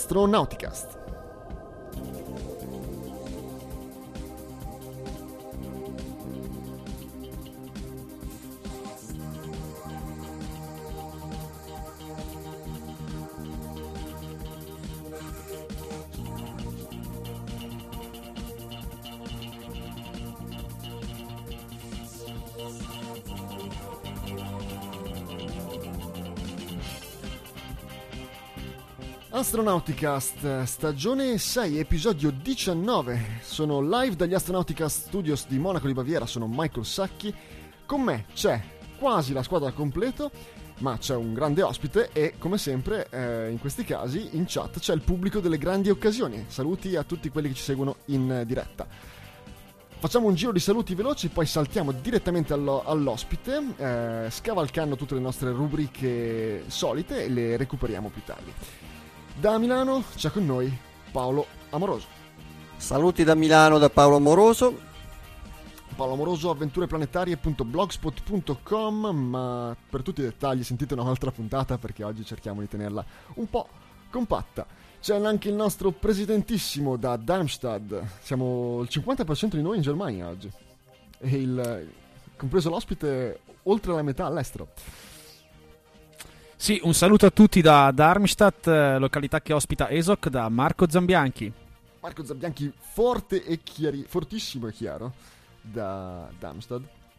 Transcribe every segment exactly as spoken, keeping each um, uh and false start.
Astronauticast. Astronauticast, stagione sei, episodio diciannove. Sono live dagli Astronauticast Studios di Monaco di Baviera, sono Michael Sacchi. Con me c'è quasi la squadra al completo, ma c'è un grande ospite e, come sempre, eh, in questi casi, in chat c'è il pubblico delle grandi occasioni. Saluti a tutti quelli che ci seguono in diretta. Facciamo un giro di saluti veloci, poi saltiamo direttamente allo, all'ospite, eh, scavalcando tutte le nostre rubriche solite e le recuperiamo più tardi. Da Milano c'è con noi Paolo Amoroso. Saluti da Milano da Paolo Amoroso. Paolo Amoroso, avventureplanetarie punto blogspot punto com, ma per tutti i dettagli sentite un'altra puntata perché oggi cerchiamo di tenerla un po' compatta. C'è anche il nostro presidentissimo da Darmstadt, siamo il cinquanta per cento di noi in Germania oggi, e il, compreso l'ospite, oltre la metà all'estero. Sì, un saluto a tutti da Darmstadt, località che ospita E S O C, da Marco Zambianchi. Marco Zambianchi, forte e chiari, fortissimo e chiaro, da Darmstadt.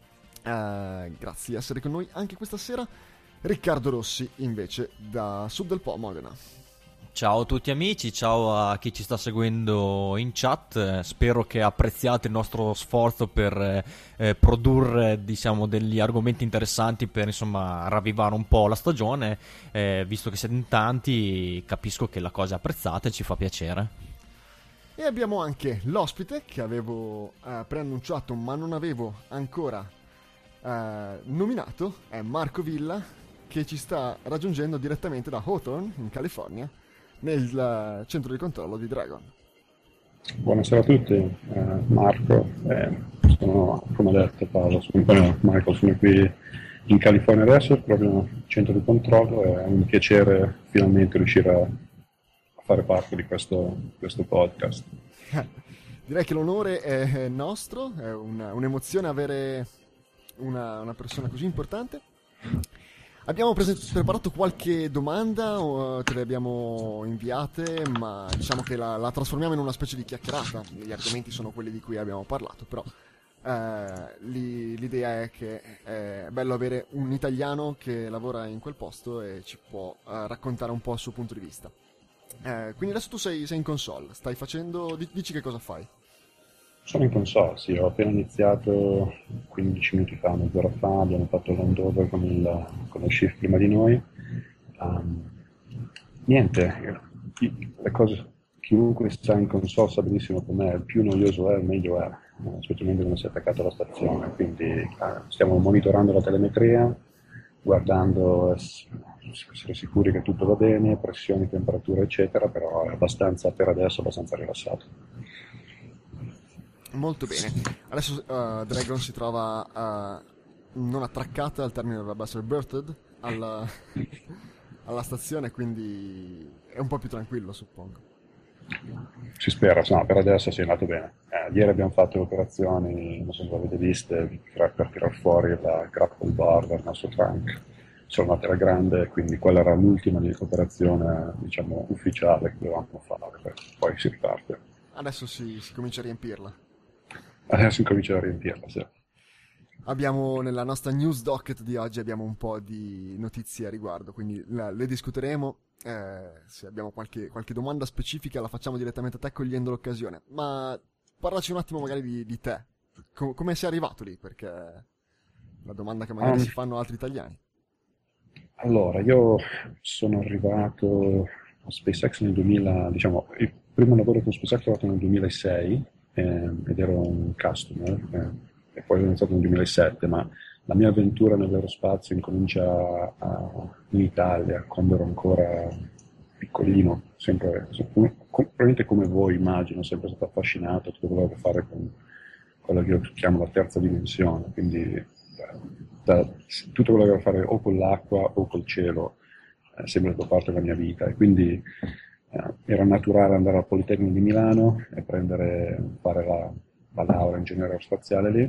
Uh, grazie di essere con noi anche questa sera. Riccardo Rossi, invece, da Sud del Po, Modena. Ciao a tutti amici, ciao a chi ci sta seguendo in chat, eh, spero che apprezziate il nostro sforzo per eh, produrre, diciamo, degli argomenti interessanti per, insomma, ravvivare un po' la stagione, eh, visto che siete in tanti, capisco che la cosa è apprezzata e ci fa piacere. E abbiamo anche l'ospite che avevo eh, preannunciato ma non avevo ancora eh, nominato, è Marco Villa, che ci sta raggiungendo direttamente da Hawthorne, in California, nel centro di controllo di Dragon. Buonasera a tutti, eh, Marco, eh, sono, come ha detto Paolo, sono, eh, Michael, sono qui in California adesso, proprio nel centro di controllo, è un piacere finalmente riuscire a, a fare parte di questo, questo podcast. Direi che l'onore è nostro, è una, un'emozione avere una, una persona così importante. Abbiamo prese- preparato qualche domanda, o te le abbiamo inviate, ma diciamo che la, la trasformiamo in una specie di chiacchierata. Gli argomenti sono quelli di cui abbiamo parlato, però eh, li, l'idea è che è bello avere un italiano che lavora in quel posto e ci può eh, raccontare un po' il suo punto di vista. Eh, quindi adesso tu sei, sei in console, stai facendo... Dici che cosa fai? Sono in console, sì, ho appena iniziato quindici minuti fa, mezz'ora fa, abbiamo fatto l'handover con, il, con lo shift prima di noi. Um, niente, le cose, chiunque sta in console sa benissimo com'è, il più noioso è, il meglio è, eh, specialmente quando si è attaccato alla stazione, quindi eh, stiamo monitorando la telemetria, guardando, essere sicuri che tutto va bene, pressioni, temperature eccetera, però è abbastanza, per adesso, abbastanza rilassato. Molto bene. Adesso uh, Dragon si trova uh, non attraccata, al termine dovrebbe essere birthed alla, alla stazione, quindi è un po' più tranquillo, suppongo. Si spera, no, per adesso sì, è andato bene. Eh, ieri abbiamo fatto le operazioni, non so se le avete viste, per, per tirar fuori la grapple bar dal nostro trunk. Sono andate alla grande, quindi quella era l'ultima operazione, diciamo, ufficiale che dovevamo fare, poi si riparte. Adesso si, si comincia a riempirla. Adesso incomincio a riempirla, sì. Abbiamo nella nostra news docket di oggi abbiamo un po' di notizie a riguardo, quindi la, le discuteremo. Eh, se abbiamo qualche, qualche domanda specifica la facciamo direttamente a te, cogliendo l'occasione. Ma parlaci un attimo magari di, di te. Com- come sei arrivato lì? Perché è la domanda che magari um, si fanno altri italiani. Allora, io sono arrivato a SpaceX nel duemila, diciamo, il primo lavoro con SpaceX l'ho fatto nel duemilasei. Eh, ed ero un customer eh, e poi ho iniziato nel duemilasette, ma la mia avventura nell'aerospazio incomincia a, in Italia quando ero ancora piccolino, sempre, probabilmente come voi immagino, sempre stato affascinato, tutto quello che fare con quello che io chiamo la terza dimensione, quindi da, da, tutto quello che ho a fare o con l'acqua o col cielo è sempre stato parte della mia vita, e quindi eh, era naturale andare al Politecnico di Milano e prendere, fare la, la laurea in ingegneria aerospaziale lì.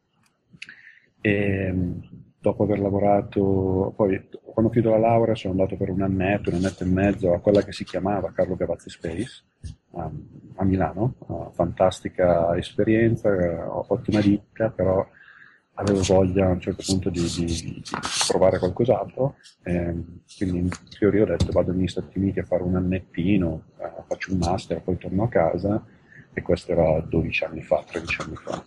E dopo aver lavorato, poi quando ho finito la laurea sono andato per un annetto, un annetto e mezzo a quella che si chiamava Carlo Gavazzi Space a, a Milano. Uh, fantastica esperienza, uh, ottima ditta, però avevo voglia a un certo punto di, di, di provare qualcos'altro, e quindi in teoria ho detto vado negli Stati Uniti a fare un annettino, uh, faccio un master, poi torno a casa, e questo era dodici anni fa, tredici anni fa.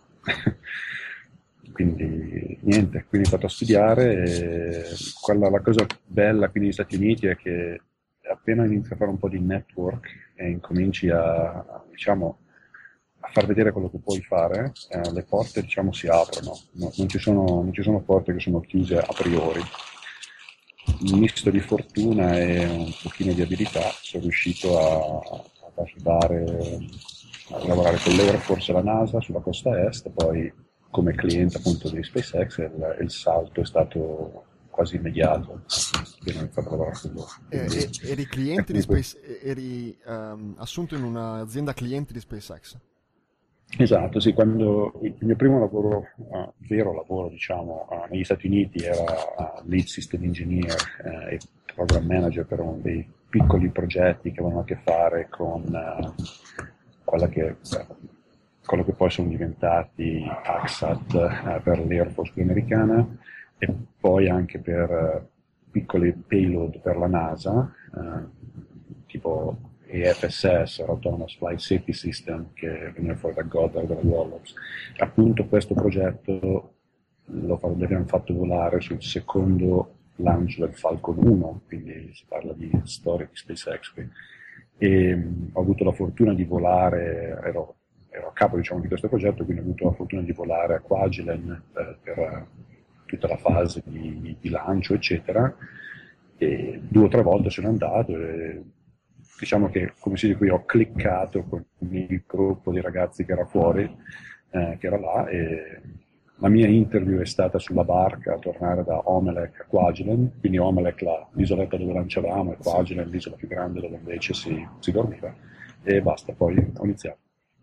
Quindi niente, quindi ho fatto a studiare, e quella, la cosa bella qui negli Stati Uniti è che appena inizi a fare un po' di network e incominci a, diciamo, a far vedere quello che puoi fare, eh, le porte, diciamo, si aprono, no, non, ci sono, non ci sono porte che sono chiuse a priori. Un misto di fortuna e un pochino di abilità sono riuscito a, ad arrivare a lavorare con l'Air Force e la NASA sulla costa est, poi come cliente appunto di SpaceX, e il, il salto è stato quasi immediato, appena ho iniziato a lavorare con loro. Eh, eh, eri cliente di Space, eri um, assunto in un'azienda cliente di SpaceX? Esatto, sì, quando il mio primo lavoro, uh, vero lavoro, diciamo, uh, negli Stati Uniti era uh, lead system engineer uh, e program manager per uno dei piccoli progetti che avevano a che fare con uh, quella che, uh, quello che poi sono diventati A C S A T uh, per l'Air Force americana, e poi anche per uh, piccoli payload per la NASA, uh, tipo E F S S, Autonomous Flight Safety System, che veniva fuori da Goddard, dalla Wallops. Appunto questo progetto lo abbiamo fatto volare sul secondo lancio del Falcon uno, quindi si parla di storia di SpaceX qui. E um, ho avuto la fortuna di volare, ero, ero a capo, diciamo, di questo progetto, quindi ho avuto la fortuna di volare a Kwajalein eh, per tutta la fase di, di lancio, eccetera, e due o tre volte sono andato, e diciamo che, come si dice qui, ho cliccato con il gruppo di ragazzi che era fuori, eh, che era là, e la mia interview è stata sulla barca a tornare da Omelek a Kwajalein, quindi Omelek l'isoletta dove lanciavamo, e Kwajalein l'isola più grande dove invece si, si dormiva, e basta, poi ho iniziato.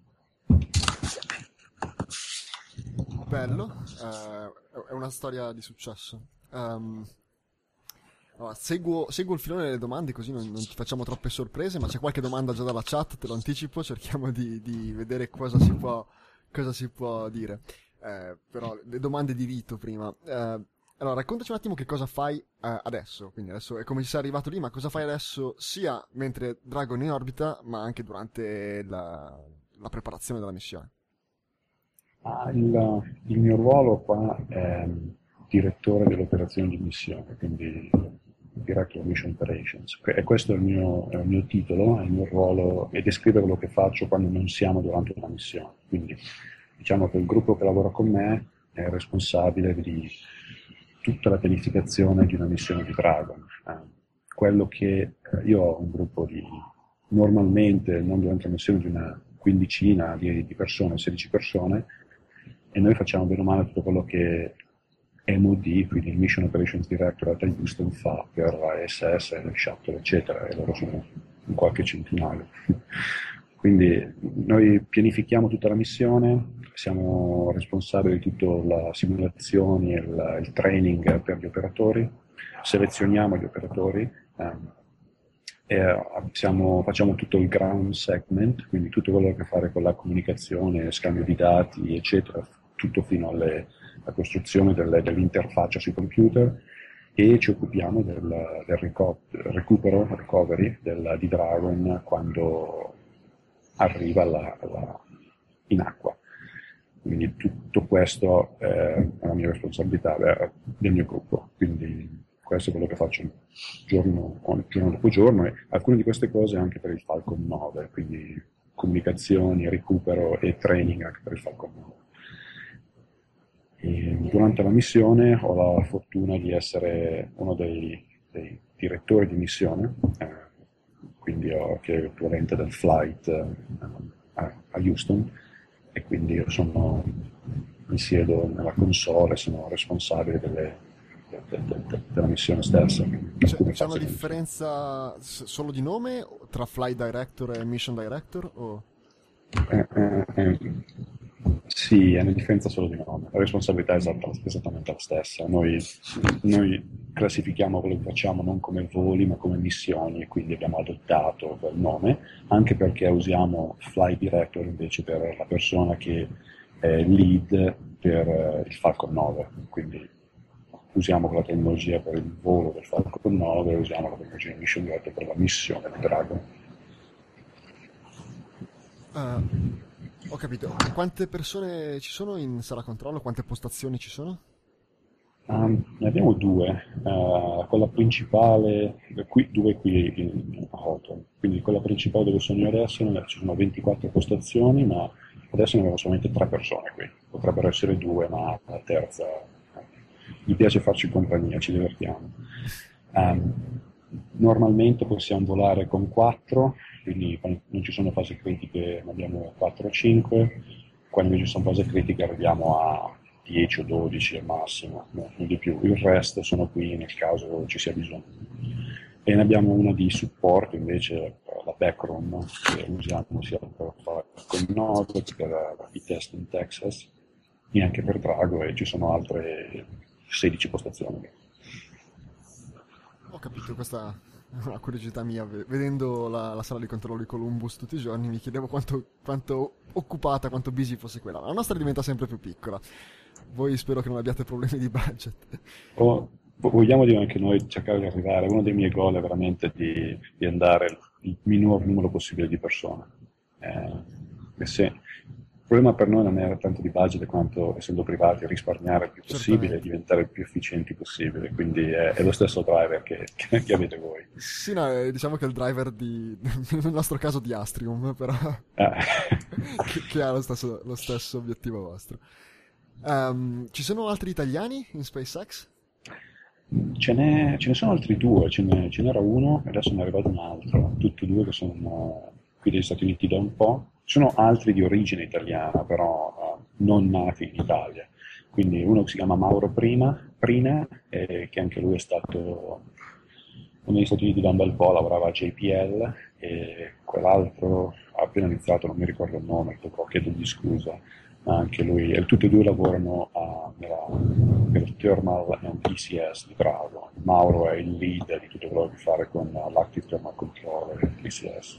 Bello, eh, è una storia di successo. Um, allora, seguo, seguo il filone delle domande, così non, non ci facciamo troppe sorprese, ma c'è qualche domanda già dalla chat, te lo anticipo, cerchiamo di, di vedere cosa si può, cosa si può dire. Eh, però le domande di rito prima. Eh, allora, raccontaci un attimo che cosa fai eh, adesso, quindi adesso è come ci sei arrivato lì, ma cosa fai adesso sia mentre Dragon è in orbita, ma anche durante la, la preparazione della missione. Ah, il, il mio ruolo qua è direttore delle operazioni di missione, quindi Director of Mission Operations, e questo è il mio, è il mio titolo, è il mio ruolo, e descrive quello che faccio quando non siamo durante una missione. Quindi diciamo che il gruppo che lavora con me è responsabile di tutta la pianificazione di una missione di Dragon. Eh, quello che eh, io ho un gruppo di, normalmente, non durante una missione, di una quindicina di, di persone, sedici persone, e noi facciamo bene o male tutto quello che M O D, quindi il Mission Operations Directorate a Houston, fa per la S S, le shuttle, eccetera, e loro sono in qualche centinaio. Quindi noi pianifichiamo tutta la missione, siamo responsabili di tutte le simulazioni e il, il training per gli operatori, selezioniamo gli operatori, ehm, e siamo, facciamo tutto il ground segment, quindi tutto quello che ha a che fare con la comunicazione, scambio di dati, eccetera, tutto fino alle, alla costruzione delle, dell'interfaccia sui computer, e ci occupiamo del, del rico- recupero, recovery del, di Dragon quando arriva alla, alla, in acqua. Quindi tutto questo è la mia responsabilità del mio gruppo, quindi questo è quello che faccio giorno, giorno dopo giorno, e alcune di queste cose anche per il Falcon nove, quindi comunicazioni, recupero e training anche per il Falcon nove. E durante la missione ho la fortuna di essere uno dei, dei direttori di missione, eh, quindi ho, che è l'equivalente del flight eh, a, a Houston, e quindi io sono, mi siedo nella console e sono responsabile delle, de, de, de, della missione stessa. C'è, come c'è una faccio- differenza s- solo di nome tra Flight Director e Mission Director? O... Eh, eh, eh, sì, è una differenza solo di nome. La responsabilità è esatta- esattamente la stessa. Noi, noi classifichiamo quello che facciamo non come voli, ma come missioni, e quindi abbiamo adottato quel nome, anche perché usiamo Flight Director invece per la persona che è lead per eh, il Falcon nove. Quindi usiamo quella tecnologia per il volo del Falcon nove e usiamo la tecnologia di Mission Director per la missione del Dragon. Ah, ho capito. Quante persone ci sono in sala controllo? Quante postazioni ci sono? Um, ne abbiamo due, uh, quella principale, qui, due qui in Houghton, quindi quella principale dove sono io adesso ne- ci sono ventiquattro postazioni, ma adesso ne abbiamo solamente tre persone qui, potrebbero essere due, ma la terza, eh, gli piace farci compagnia, ci divertiamo. Um, normalmente possiamo volare con quattro, quindi quando non ci sono fasi critiche ne abbiamo quattro o cinque, quando invece ci sono fasi critiche arriviamo a dieci o dodici al massimo, no, non di più. Il resto sono qui nel caso ci sia bisogno. E ne abbiamo una di supporto invece, la backroom, che usiamo sia per fare con Node che per i test in Texas e anche per Drago, e ci sono altre sedici postazioni. Ho capito, questa è una curiosità mia. ve- Vedendo la, la sala di controllo di Columbus tutti i giorni mi chiedevo quanto, quanto occupata, quanto busy fosse quella. La nostra diventa sempre più piccola. Voi spero che non abbiate problemi di budget. O, vogliamo dire anche noi cercare di arrivare, uno dei miei goal è veramente di, di andare il minor numero possibile di persone. Eh, e se, il problema per noi non era tanto di budget quanto, essendo privati, risparmiare il più possibile e Certamente. diventare il più efficienti possibile, quindi è, è lo stesso driver che, che, che avete voi. Sì, no, eh, diciamo che è il driver di, nel nostro caso di Astrium, però Eh. che, che ha lo stesso, lo stesso obiettivo vostro. Ehm, ci sono altri italiani in SpaceX? Ce n'è- ce ne sono altri due, ce, n'è- ce n'era uno e adesso ne è arrivato un altro, tutti e due che sono qui degli Stati Uniti da un po'. Ci sono altri di origine italiana, però eh, non nati in Italia. Quindi uno che si chiama Mauro Prima, Prina, e che anche lui è stato negli Stati Uniti da un bel po', lavorava a J P L, e quell'altro ha appena iniziato, non mi ricordo il nome, dovrò chiedergli scusa, ma anche lui, e tutti e due lavorano a, nella, per il Thermal and P C S di Drago. Mauro è il lead di tutto quello che fare con l'Active Thermal Controller e il P C S.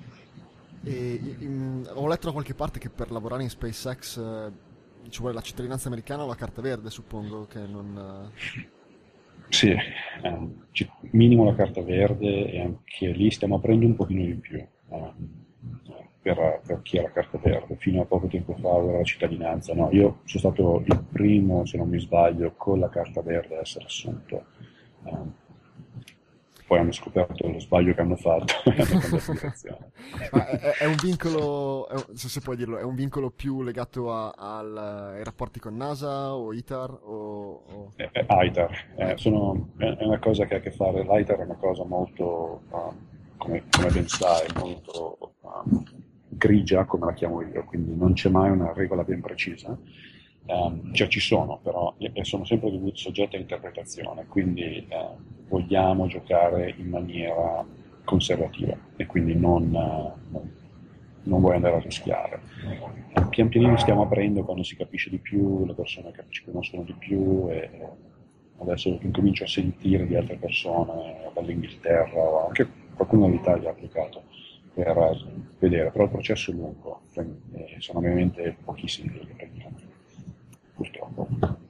E, in- ho letto da qualche parte che per lavorare in SpaceX eh, ci vuole la cittadinanza americana o la carta verde, suppongo che non... eh, Sì, ehm, ci- minimo la carta verde, e anche lì stiamo aprendo un pochino di più ehm, per, per chi ha la carta verde. Fino a poco tempo fa aveva la cittadinanza. No, io sono stato il primo, se non mi sbaglio, con la carta verde a essere assunto. Ehm, poi hanno scoperto lo sbaglio che hanno fatto e hanno cambiato direzione. Ma è, è- è un vincolo, è un- se si può dirlo, è un vincolo più legato a- al- ai rapporti con NASA o ITAR o... o- Eh, eh, ITAR, eh, sono- è è una cosa che ha a che fare, l'ITAR è una cosa molto, um, come, come ben sai, molto um, grigia, come la chiamo io, quindi non c'è mai una regola ben precisa. Um, cioè ci sono, però e e sono sempre dovuti soggetti a interpretazione, quindi eh, vogliamo giocare in maniera conservativa e quindi non, eh, non, non vuoi andare a rischiare. Eh, Pian pianino stiamo aprendo quando si capisce di più, le persone che ci conoscono di più, e adesso incomincio a sentire di altre persone dall'Inghilterra o anche qualcuno dall'Italia ha applicato per vedere, però il processo è lungo e sono ovviamente pochissimi quelli che prendono, purtroppo.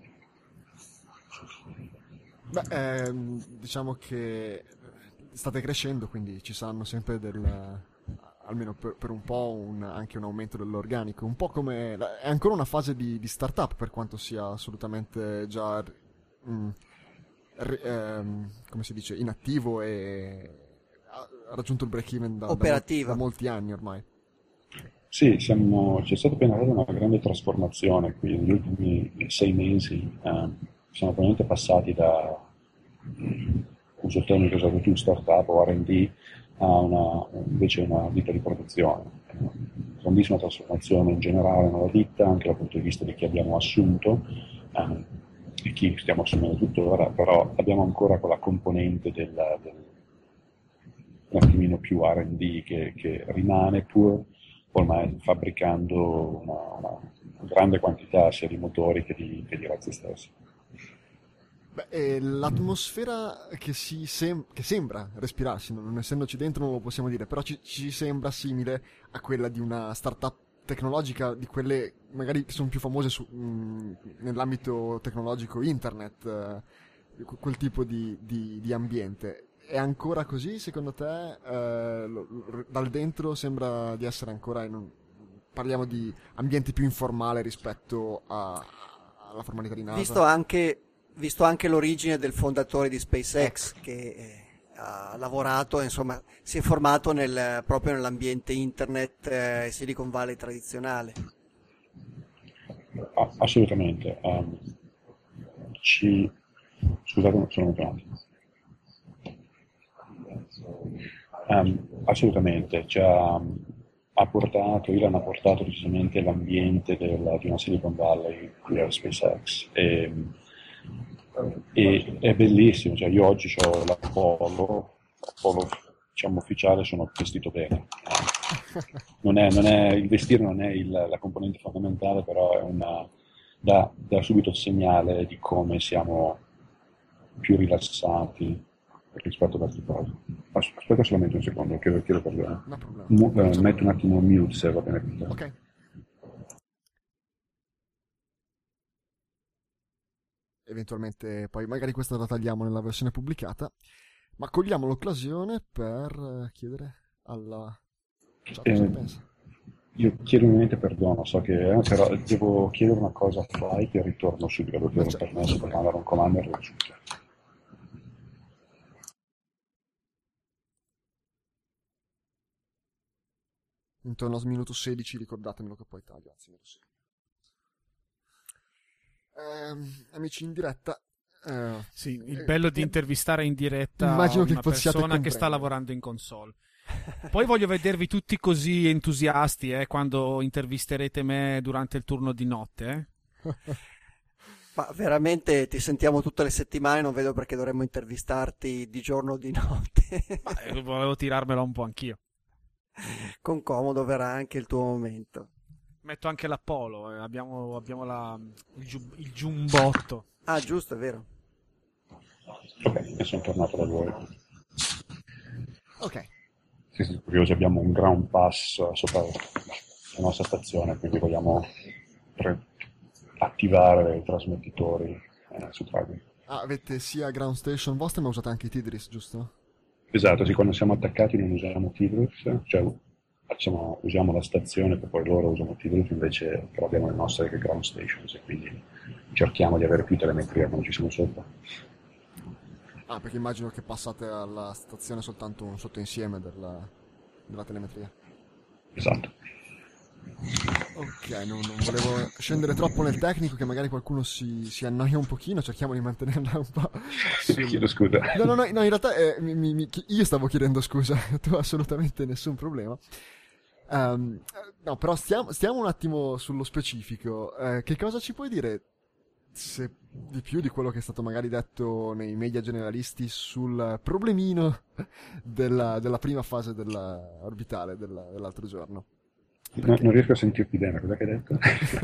Beh, ehm, diciamo che state crescendo, quindi ci saranno sempre del, almeno per, per un po' un- anche un aumento dell'organico, un po' come, è ancora una fase di, di startup per quanto sia assolutamente già, mm, ri- ehm, come si dice, inattivo e ha ha raggiunto il break-even da, da, mol- Operativa. da molti anni ormai. Sì, siamo, c'è stata appena una grande trasformazione qui negli ultimi sei mesi. eh, siamo veramente passati da, uso il termine che usato tu, startup o R and D, a una, invece una ditta di produzione. Eh, grandissima trasformazione in generale nella ditta, anche dal punto di vista di chi abbiamo assunto. eh, e chi stiamo assumendo tuttora, però abbiamo ancora quella componente del, del un attimino più R and D che, che rimane, pur ormai fabbricando una, una grande quantità sia di motori che di, che di razzi stessi. Beh, eh, l'atmosfera che, si sem- che sembra respirarsi, non essendoci dentro non lo possiamo dire, però ci, ci sembra simile a quella di una startup tecnologica, di quelle magari che sono più famose su, mh, nell'ambito tecnologico internet, eh, quel tipo di, di, di ambiente. È ancora così secondo te? Eh, lo, lo, dal dentro sembra di essere ancora in un, parliamo di ambienti più informale rispetto a, alla formalità di NASA. Visto anche, visto anche l'origine del fondatore di SpaceX, ecco, che eh, ha lavorato, insomma, si è formato nel, proprio nell'ambiente internet e eh, Silicon Valley tradizionale. Ah, assolutamente. Um, ci... Scusate, sono un attimo. Um, assolutamente, ci ha, ha portato, Elon ha portato decisamente l'ambiente del, di una Silicon Valley qui a SpaceX e, e è bellissimo, cioè io oggi ho l'Apollo, l'Apollo diciamo ufficiale, sono vestito bene, non è, non è, il vestire non è il, la componente fondamentale, però è una, dà, dà subito il segnale di come siamo più rilassati rispetto ad altre cose. Aspetta solamente un secondo, chiedo, chiedo perdono. No problema. Mu- eh, metto un attimo mute se va bene per te. Ok. Eventualmente poi magari questa la tagliamo nella versione pubblicata, ma cogliamo l'occasione per chiedere alla chat cosa Eh, ne pensa. io chiedo ovviamente perdono, so che eh, però devo chiedere una cosa a Flight e ritorno subito, devo chiedere un Certo. permesso per mandare un comando e arrivo subito. Intorno al minuto sedici ricordatemelo che poi taglio, anzi minuto sei. Ehm, amici in diretta, eh, Sì, il eh, bello di eh, intervistare in diretta immagino che una possiate persona che sta comprendere. lavorando in console. Poi voglio vedervi tutti così entusiasti eh, quando intervisterete me durante il turno di notte. Eh. Ma veramente ti sentiamo tutte le settimane, non vedo perché dovremmo intervistarti di giorno o di notte. Ma, eh, volevo tirarmela un po' anch'io. Con comodo verrà anche il tuo momento. Metto anche l'Apollo, eh, abbiamo, abbiamo la, il, giu- il giubbotto. Ah, giusto, è vero. Ok, e sono tornato da voi. Ok, Sì, sì, curiosi, abbiamo un ground pass sopra la nostra stazione, quindi vogliamo pre- attivare i trasmettitori eh, su Dragon. ah, avete sia ground station vostre ma usate anche i Tidris, giusto? Esatto, sì, quando siamo attaccati non usiamo Tidrus, cioè facciamo, usiamo la stazione, per poi loro usano Tidrus, invece però abbiamo le nostre ground stations e quindi cerchiamo di avere più telemetria quando ci siamo sopra. Ah, perché immagino che passate alla stazione soltanto un sottoinsieme della, della telemetria. Esatto. Ok, non, non volevo scendere troppo nel tecnico, che magari qualcuno si, si annoia un pochino, cerchiamo di mantenerla un po'. sul- Chiedo scusa. No, no, no, no, in realtà eh, mi- mi- mi- io stavo chiedendo scusa, tu assolutamente nessun problema. Ehm, eh, no, però stiamo, stiamo un attimo sullo specifico. Eh, che cosa ci puoi dire se di più di quello che è stato magari detto nei media generalisti sul problemino della, della prima fase della orbitale della- dell'altro giorno? No, non riesco a sentirti bene, cosa che hai detto?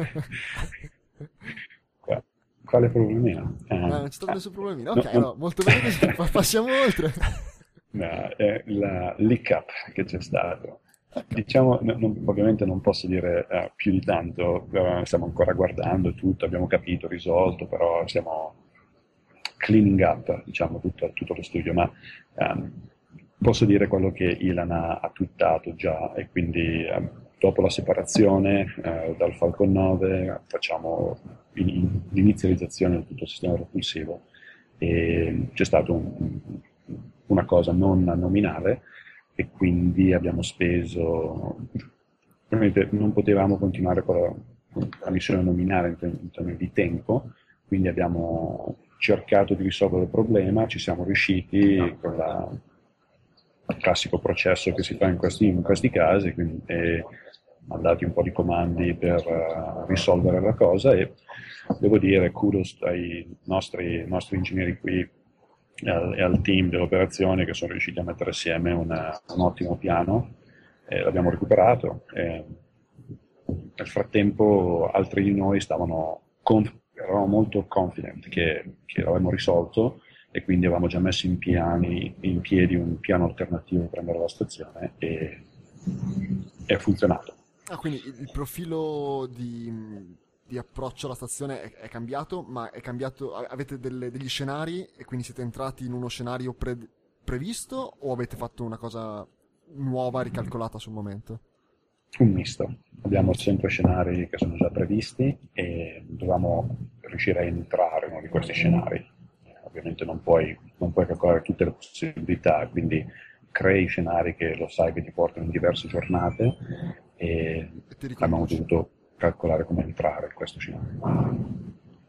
Qua- Quale problemino? Eh, Eh, non c'è stato ah, nessun problemino. no, Ok, no. no, molto bene così, pa- passiamo oltre. No, è la leak-up che c'è stato. Diciamo, no- non- ovviamente non posso dire eh, più di tanto, eh, stiamo ancora guardando tutto, abbiamo capito, risolto, però stiamo cleaning up, diciamo, tutto, tutto lo studio, ma ehm, posso dire quello che Elon ha, ha twittato già, e quindi ehm, dopo la separazione eh, dal Falcon nove facciamo in- in- l'inizializzazione di tutto il sistema propulsivo e c'è stata un, una cosa non nominale e quindi abbiamo speso, ovviamente non potevamo continuare con la, la missione nominale in, tem- in termini di tempo, quindi abbiamo cercato di risolvere il problema, ci siamo riusciti con la, il classico processo che si fa in questi, in questi casi, quindi, e mandati un po' di comandi per uh, risolvere la cosa, e devo dire kudos ai nostri, nostri ingegneri qui e al, e al team delle operazioni, che sono riusciti a mettere assieme una, un ottimo piano, e l'abbiamo recuperato. E nel frattempo altri di noi stavano conf- eravamo molto confident che, che l'avremmo risolto, e quindi avevamo già messo in, piani, in piedi un piano alternativo per andare alla stazione, e è funzionato. Ah, quindi il il profilo di, di approccio alla stazione è, è cambiato, ma è cambiato, a- avete delle- degli scenari e quindi siete entrati in uno scenario pre- previsto, o avete fatto una cosa nuova, ricalcolata sul momento? Un misto. Abbiamo sempre scenari che sono già previsti e dovevamo riuscire a entrare in uno di questi scenari. Eh, ovviamente non puoi, non puoi calcolare tutte le possibilità, quindi crei scenari che lo sai che ti portano in diverse giornate, e E ti abbiamo riconduci. dovuto calcolare come entrare in questo scenario.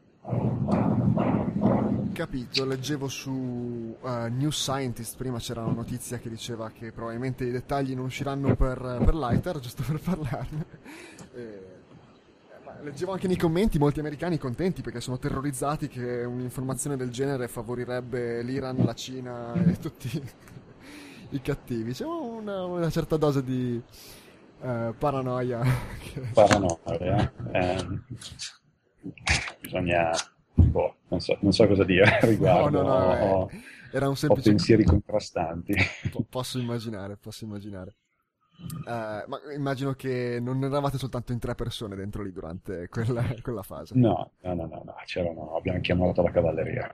Capito, leggevo su uh, New Scientist, prima c'era una notizia che diceva che probabilmente i dettagli non usciranno per, per Lighter, giusto per parlarne. E, ma leggevo anche nei commenti molti americani contenti perché sono terrorizzati che un'informazione del genere favorirebbe l'Iran, la Cina e tutti i cattivi. C'è una, una certa dose di uh, paranoia. che- Paranoia. Eh, bisogna... Boh, non so, non so cosa dire a No, riguardo. no, no, eh, Ho, era un ho semplice... pensieri contrastanti. Po- posso immaginare, posso immaginare. Eh, ma immagino che non eravate soltanto in tre persone dentro lì durante quella, quella fase. No, no, no, no, no, c'erano, abbiamo chiamato la cavalleria.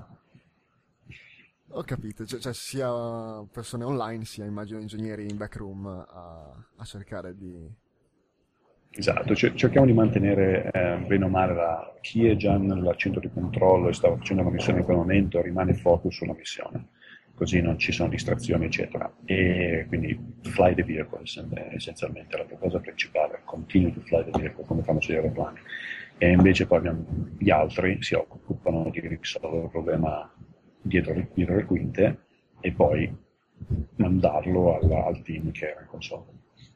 Ho capito, cioè, cioè sia persone online sia immagino ingegneri in backroom a, a cercare di... Esatto, cer- cerchiamo di mantenere eh, bene o male la, chi è già nel centro di controllo e sta facendo una missione in quel momento rimane focus sulla missione, così non ci sono distrazioni eccetera, e quindi fly the vehicle è essenzialmente la cosa principale, continue to fly the vehicle come fanno sugli aeroplani, e invece poi abbiamo, gli altri si occupano di risolvere il problema dietro, le- dietro le quinte e poi mandarlo al, al team che era in console.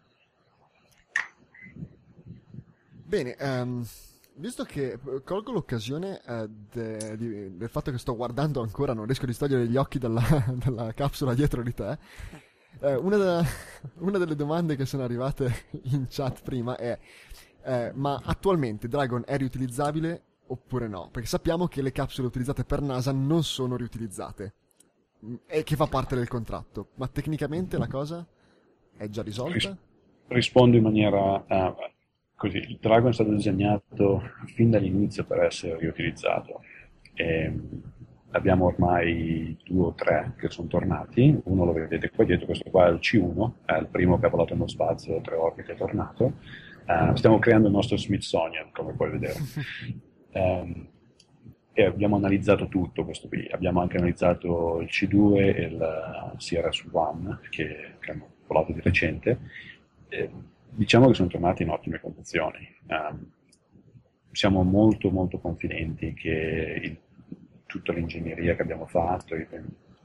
Bene, ehm, visto che eh, colgo l'occasione eh, de- di- del fatto che sto guardando ancora, non riesco a distogliere gli occhi dalla, dalla capsula dietro di te, eh, una, da- una delle domande che sono arrivate in chat prima è eh, ma attualmente Dragon è riutilizzabile oppure no? Perché sappiamo che le capsule utilizzate per NASA non sono riutilizzate mm, e che fa parte del contratto, ma tecnicamente la cosa è già risolta? Ris- rispondo in maniera eh, così. Il Dragon è stato disegnato fin dall'inizio per essere riutilizzato. E abbiamo ormai due o tre che sono tornati. Uno lo vedete qua dietro, questo qua è il C uno, è il primo che ha volato nello spazio, tre orbite è tornato. Eh, stiamo creando il nostro Smithsonian, come puoi vedere. Ehm, e abbiamo analizzato tutto questo qui. Abbiamo anche analizzato il C due e il C R S uno che, che hanno volato di recente. Eh, diciamo che sono tornati in ottime condizioni. Um, siamo molto molto confidenti che il, tutta l'ingegneria che abbiamo fatto, i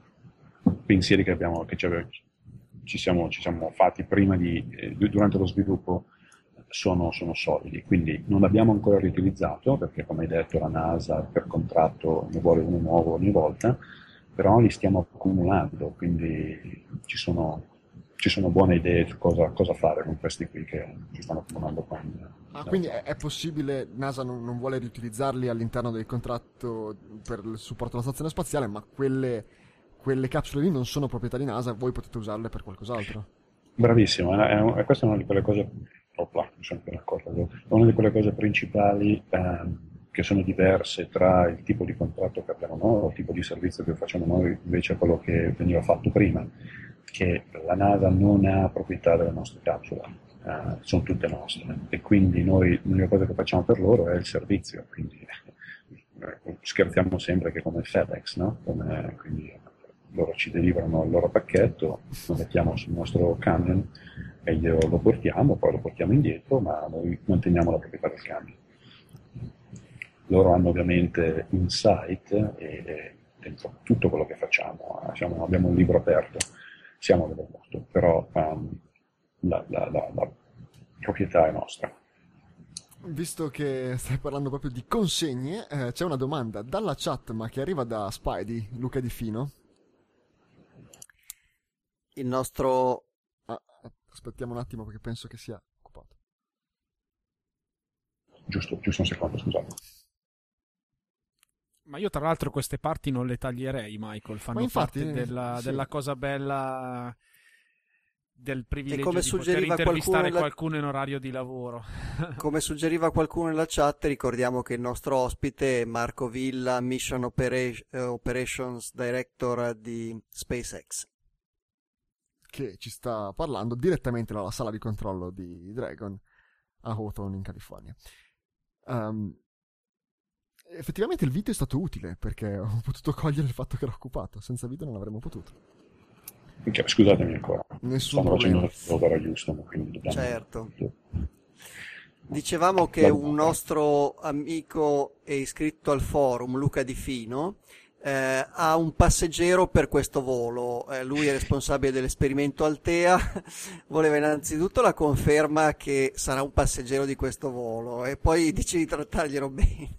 pensieri che, abbiamo, che ci, ave, ci, siamo, ci siamo fatti prima di, eh, durante lo sviluppo sono, sono solidi, quindi non l'abbiamo ancora riutilizzato perché, come hai detto, la NASA per contratto ne vuole uno nuovo ogni volta, però li stiamo accumulando, quindi ci sono, ci sono buone idee su cosa, cosa fare con questi qui che ci stanno accumulando qua. Ah, quindi è, è possibile, NASA non, non vuole riutilizzarli all'interno del contratto per il supporto alla stazione spaziale, ma quelle, quelle capsule lì non sono proprietà di NASA, voi potete usarle per qualcos'altro. Bravissimo, è, è, questa è una di quelle cose, opla, mi sono appena accorto, è una di quelle cose principali ehm, che sono diverse tra il tipo di contratto che abbiamo noi, il tipo di servizio che facciamo noi invece a quello che veniva fatto prima, che la NASA non ha proprietà delle nostre capsule, eh, sono tutte nostre, e quindi noi l'unica cosa che facciamo per loro è il servizio, quindi eh, scherziamo sempre che come FedEx, no? Come, quindi loro ci deliverano il loro pacchetto, lo mettiamo sul nostro camion e glielo, lo portiamo, poi lo portiamo indietro, ma noi manteniamo la proprietà del camion. Loro hanno ovviamente insight e, e dentro tutto quello che facciamo, siamo, abbiamo un libro aperto, siamo dell'aborto, però um, la, la, la, la proprietà è nostra. Visto che stai parlando proprio di consegne, eh, c'è una domanda dalla chat, ma che arriva da Spidey, Luca Di Fino. Il nostro... Ah, aspettiamo un attimo perché penso che sia occupato. Giusto, giusto un secondo, scusate. Ma io tra l'altro queste parti non le taglierei, Michael, fanno infatti, parte della, sì. della cosa bella del privilegio come di poter suggeriva intervistare qualcuno nella- qualcuno in orario di lavoro. Come suggeriva qualcuno nella chat, ricordiamo che il nostro ospite è Marco Villa, Mission Opera- eh, Operations Director di SpaceX. Che ci sta parlando direttamente dalla sala di controllo di Dragon a Hawthorne in California. Um, effettivamente il video è stato utile perché ho potuto cogliere il fatto che era occupato. Senza video non avremmo potuto. Ok, scusatemi ancora. Nessun Stanno problema. facendo l'opera a Houston, quindi dobbiamo... Certo. Dicevamo che un nostro amico e iscritto al forum, Luca Di Fino, eh, ha un passeggero per questo volo. Eh, lui è responsabile dell'esperimento Altea. Voleva innanzitutto la conferma che sarà un passeggero di questo volo e poi dice di trattarglielo bene.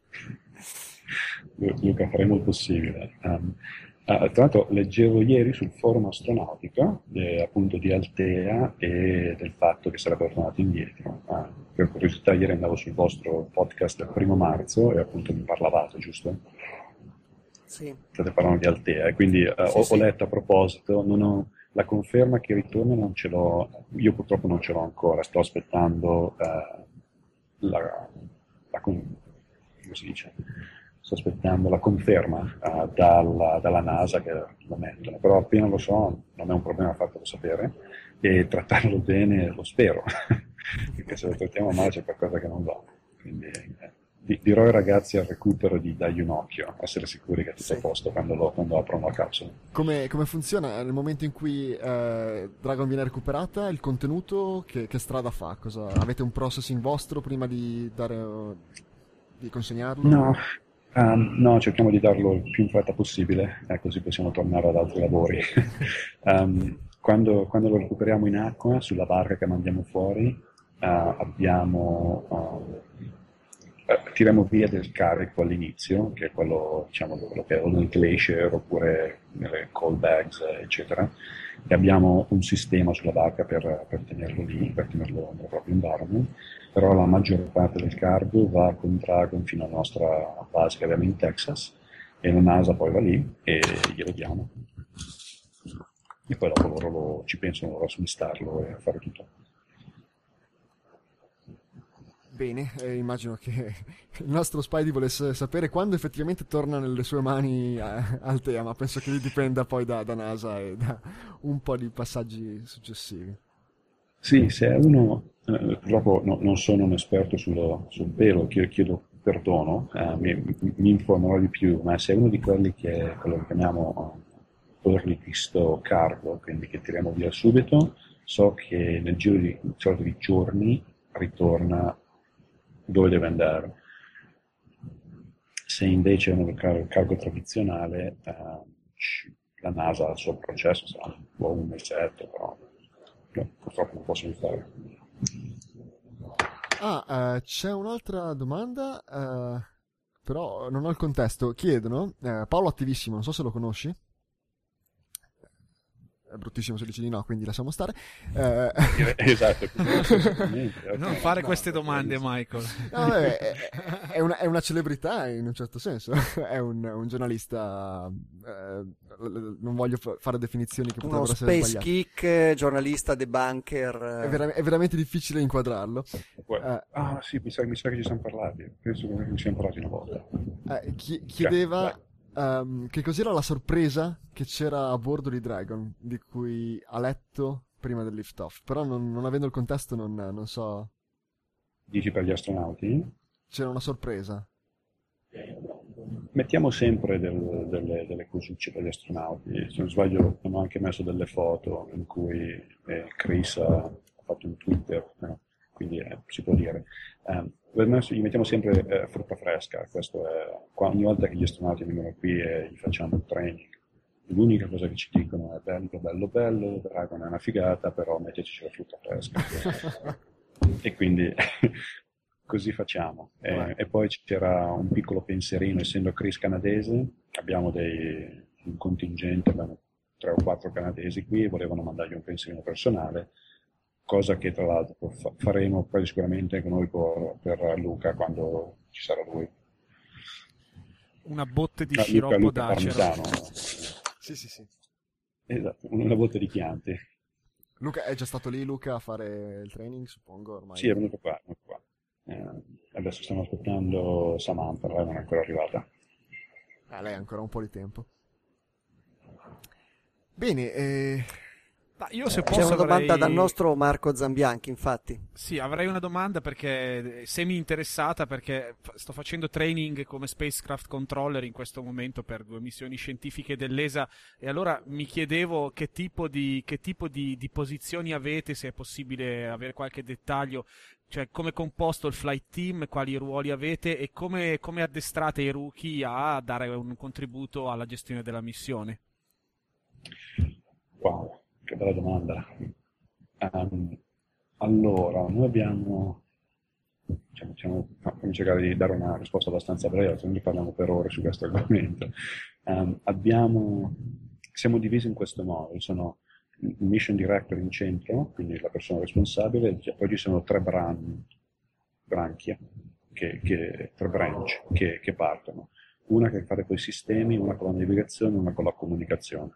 Luca, faremo il possibile. Um, uh, tra l'altro leggevo ieri sul forum astronautico eh, appunto di Altea e del fatto che sarebbe tornato indietro. Uh, per curiosità ieri andavo sul vostro podcast del primo marzo e appunto mi parlavate, giusto? Sì. State parlando di Altea e quindi uh, Sì, ho, sì. ho letto a proposito, non ho, la conferma che ritorna non ce l'ho, io purtroppo non ce l'ho ancora, sto aspettando uh, la, la con- come si dice? Sto aspettando la conferma uh, dalla, dalla NASA che lo mettono, però appena lo so non è un problema fartelo sapere e trattarlo bene lo spero, perché se lo trattiamo male c'è qualcosa che non va. Quindi eh, di- dirò ai ragazzi al recupero di dargli un occhio, essere sicuri che è tutto Sì. a posto quando, lo, quando aprono la capsula. Come, come funziona nel momento in cui eh, Dragon viene recuperata? Il contenuto che, che strada fa? Cosa, avete un processing vostro prima di dare di consegnarlo? No, um, no, cerchiamo di darlo il più in fretta possibile, eh, così possiamo tornare ad altri lavori. Um, quando, quando lo recuperiamo in acqua, sulla barca che mandiamo fuori, uh, abbiamo, uh, eh, tiriamo via del carico all'inizio, che è quello, diciamo, quello che è o nel glacier oppure nelle cold bags, eccetera, e abbiamo un sistema sulla barca per, per tenerlo lì, per tenerlo nel proprio environment, però la maggior parte del cargo va con Dragon fino alla nostra base che abbiamo in Texas e la NASA poi va lì e glielo diamo. E poi dopo loro lo, ci pensano loro a smistarlo e a fare tutto. Bene, eh, immagino che il nostro Spidey volesse sapere quando effettivamente torna nelle sue mani a- Altea, ma penso che dipenda poi da, da NASA e da un po' di passaggi successivi. Sì, se è uno, eh, purtroppo no- non sono un esperto sullo- sul pelo, chiedo, chiedo perdono, eh, mi, mi informerò di più, ma se è uno di quelli che quello che chiamiamo uh, early visto cargo, quindi che tiriamo via subito, so che nel giro di, di solito di giorni ritorna dove deve andare. Se invece è un car- cargo tradizionale, eh, ci- la NASA ha il suo processo, sarà un po' un mesetto, però no, purtroppo non posso aiutare. Ah, eh, c'è un'altra domanda, eh, però non ho il contesto. Chiedono, eh, Paolo Attivissimo, non so se lo conosci. È bruttissimo se dici di no, quindi lasciamo stare. Eh, Esatto. Non fare no, queste no, domande, Michael. No, vabbè, è, è una, è una celebrità in un certo senso. È un, un giornalista. Eh, non voglio fa- fare definizioni che Uno potrebbero essere space sbagliate. geek, giornalista, debunker. È, vera- è veramente difficile inquadrarlo. Eh, Ah sì, mi sa, mi sa che ci siamo parlati, penso che ci siamo parlati una volta. eh, chi- chiedeva Vai. ehm, che cos'era la sorpresa che c'era a bordo di Dragon, di cui ha letto prima del lift off. Però non, non avendo il contesto non, non so. Dici per gli astronauti? C'era una sorpresa. Mettiamo sempre del- delle, delle cosucce per gli astronauti. Se non sbaglio, abbiamo anche messo delle foto in cui eh, Chris ha, ha fatto un Twitter, no? Quindi eh, si può dire. Eh, per me gli mettiamo sempre eh, frutta fresca. Questo è qua- ogni volta che gli astronauti vengono qui e gli facciamo un training. L'unica cosa che ci dicono è bello, bello, bello, Dragon è una figata, però metteteci la frutta fresca. e quindi così facciamo. E, e poi c'era un piccolo pensierino, essendo Chris canadese, abbiamo dei, un contingente, abbiamo tre o quattro canadesi qui e volevano mandargli un pensierino personale, cosa che tra l'altro fa- faremo poi sicuramente anche noi per, per Luca quando ci sarà lui. Una botte di Ah, Luca, sciroppo Luca d'acero. Parmesano. Sì, sì, sì. Esatto, una botte di Chianti. Luca è già stato lì, Luca, a fare il training, suppongo, ormai. Sì, è venuto qua. È venuto qua. Eh, adesso stiamo aspettando Samantha, lei non è ancora arrivata. Ah, lei ha ancora un po' di tempo. Bene, eh... Ma io se C'è posso una domanda avrei... dal nostro Marco Zambianchi, infatti. Sì, avrei una domanda perché semi interessata, perché f- sto facendo training come spacecraft controller in questo momento per due missioni scientifiche dell'E S A e allora mi chiedevo che tipo di, che tipo di, di posizioni avete, se è possibile avere qualche dettaglio, cioè come è composto il flight team, quali ruoli avete e come, come addestrate i rookie a dare un contributo alla gestione della missione. Wow, che bella domanda. Um, allora, noi abbiamo, diciamo, diciamo, fammi cercare di dare una risposta abbastanza breve, altrimenti parliamo per ore su questo argomento. Um, abbiamo, siamo divisi in questo modo, ci sono il mission director in centro, quindi la persona responsabile, e poi ci sono tre bran, branchie, che, che, tre branch che, che partono. Una che fa con i sistemi, una con la navigazione, una con la comunicazione.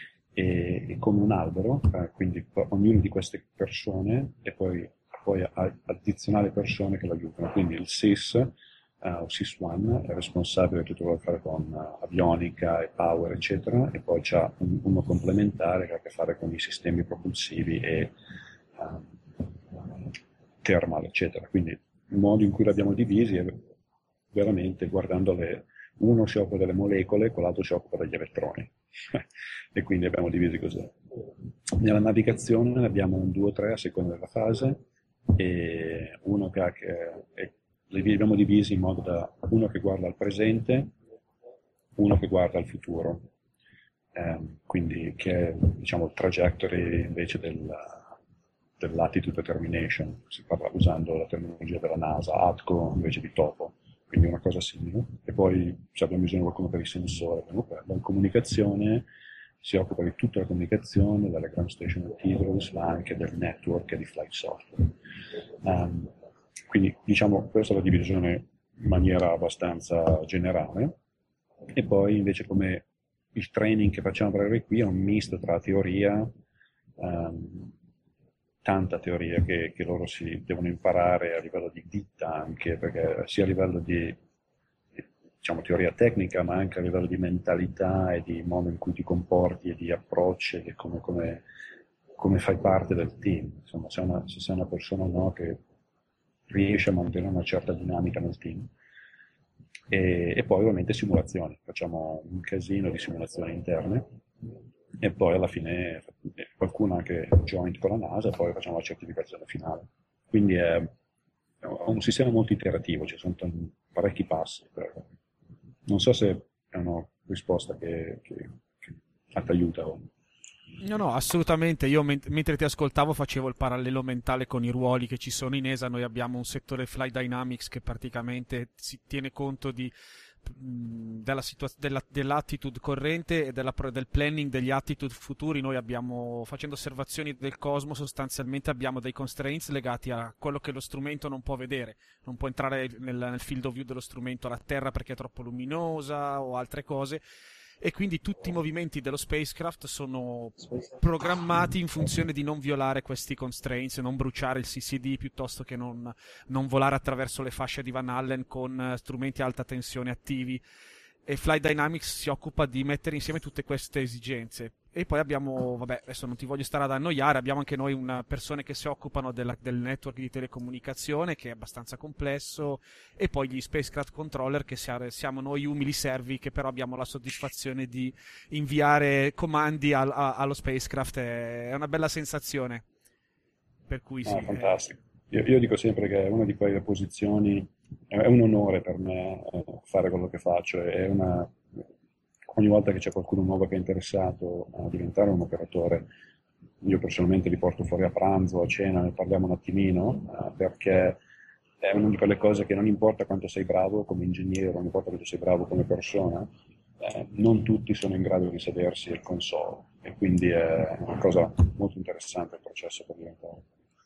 E, e come un albero, eh, quindi ognuna di queste persone e poi, poi addizionale persone che lo aiutano. Quindi il S I S, uh, o S I S uno, è responsabile di tutto quello che ha a fare con uh, avionica e power, eccetera, e poi c'è un, uno complementare che ha a che fare con i sistemi propulsivi e uh, thermal, eccetera. Quindi il modo in cui l'abbiamo divisi è veramente guardando le... Uno si occupa delle molecole, quell'altro si occupa degli elettroni. E quindi abbiamo divisi così. Nella navigazione ne abbiamo un due o tre a seconda della fase, e uno che, ha che è, li abbiamo divisi in modo da uno che guarda al presente, uno che guarda al futuro, eh, quindi che è, diciamo, il trajectory invece del, dell'attitude determination, si parla usando la terminologia della NASA, A T C O invece di topo. Quindi una cosa simile. E poi se abbiamo bisogno di qualcuno per i sensori, la comunicazione si occupa di tutta la comunicazione, dalle ground station materials, ma anche del network e di flight software. Um, quindi diciamo questa è la divisione in maniera abbastanza generale. E poi invece come il training che facciamo per arrivare qui è un misto tra teoria, um, tanta teoria che, che loro si devono imparare a livello di ditta anche, perché sia a livello di, diciamo, teoria tecnica, ma anche a livello di mentalità e di modo in cui ti comporti e di approcci e come, come, come fai parte del team. Insomma, se, una, se sei una persona o no che riesce a mantenere una certa dinamica nel team. E, e poi ovviamente simulazioni, facciamo un casino di simulazioni interne. E poi alla fine qualcuno anche joint con la NASA e poi facciamo la certificazione finale. Quindi è, è un sistema molto iterativo, ci sono t- parecchi passi. Per... Non so se è una risposta che, che, che ti aiuta. No, no, assolutamente. Io ment- mentre ti ascoltavo facevo il parallelo mentale con i ruoli che ci sono in E S A. Noi abbiamo un settore Flight Dynamics che praticamente si tiene conto di Della situa- della, dell'attitude corrente e della, del planning degli attitude futuri. Noi abbiamo, facendo osservazioni del cosmo, sostanzialmente abbiamo dei constraints legati a quello che lo strumento non può vedere, non può entrare nel, nel field of view dello strumento la Terra perché è troppo luminosa o altre cose, e quindi tutti i movimenti dello spacecraft sono programmati in funzione di non violare questi constraints, non bruciare il C C D piuttosto che non, non volare attraverso le fasce di Van Allen con strumenti a alta tensione attivi. E Flight Dynamics si occupa di mettere insieme tutte queste esigenze. E poi abbiamo, vabbè, adesso non ti voglio stare ad annoiare, abbiamo anche noi una persone che si occupano della, del network di telecomunicazione, che è abbastanza complesso, e poi gli spacecraft controller, che siamo noi umili servi, che però abbiamo la soddisfazione di inviare comandi al, a, allo spacecraft. È una bella sensazione. Per cui sì. Ah, fantastico. Io, io dico sempre che è una di quelle posizioni, è un onore per me eh, fare quello che faccio, è una, ogni volta che c'è qualcuno nuovo che è interessato a diventare un operatore, io personalmente li porto fuori a pranzo, a cena, ne parliamo un attimino, eh, perché è una di quelle cose che non importa quanto sei bravo come ingegnere, non importa quanto sei bravo come persona, eh, non tutti sono in grado di sedersi al console, e quindi è una cosa molto interessante il processo per diventare.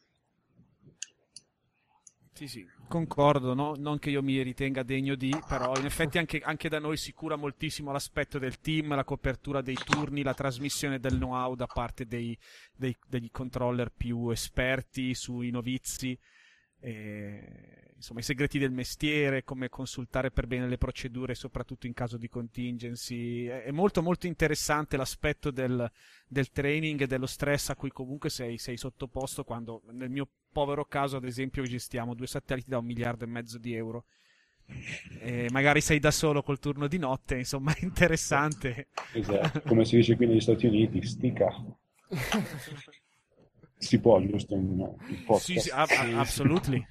Sì, sì, concordo, no? Non che io mi ritenga degno di, però in effetti anche, anche da noi si cura moltissimo l'aspetto del team, la copertura dei turni, la trasmissione del know-how da parte dei, dei, degli controller più esperti sui novizi, e, insomma i segreti del mestiere, come consultare per bene le procedure, soprattutto in caso di contingency. È, è molto molto interessante l'aspetto del, del training e dello stress a cui comunque sei, sei sottoposto quando, nel mio povero caso ad esempio, gestiamo due satelliti da un miliardo e mezzo di euro e magari sei da solo col turno di notte, insomma è interessante. Esatto, come si dice qui negli Stati Uniti, stica. Si può, giusto, in, in podcast? Sì, sì, a- a- absolutely.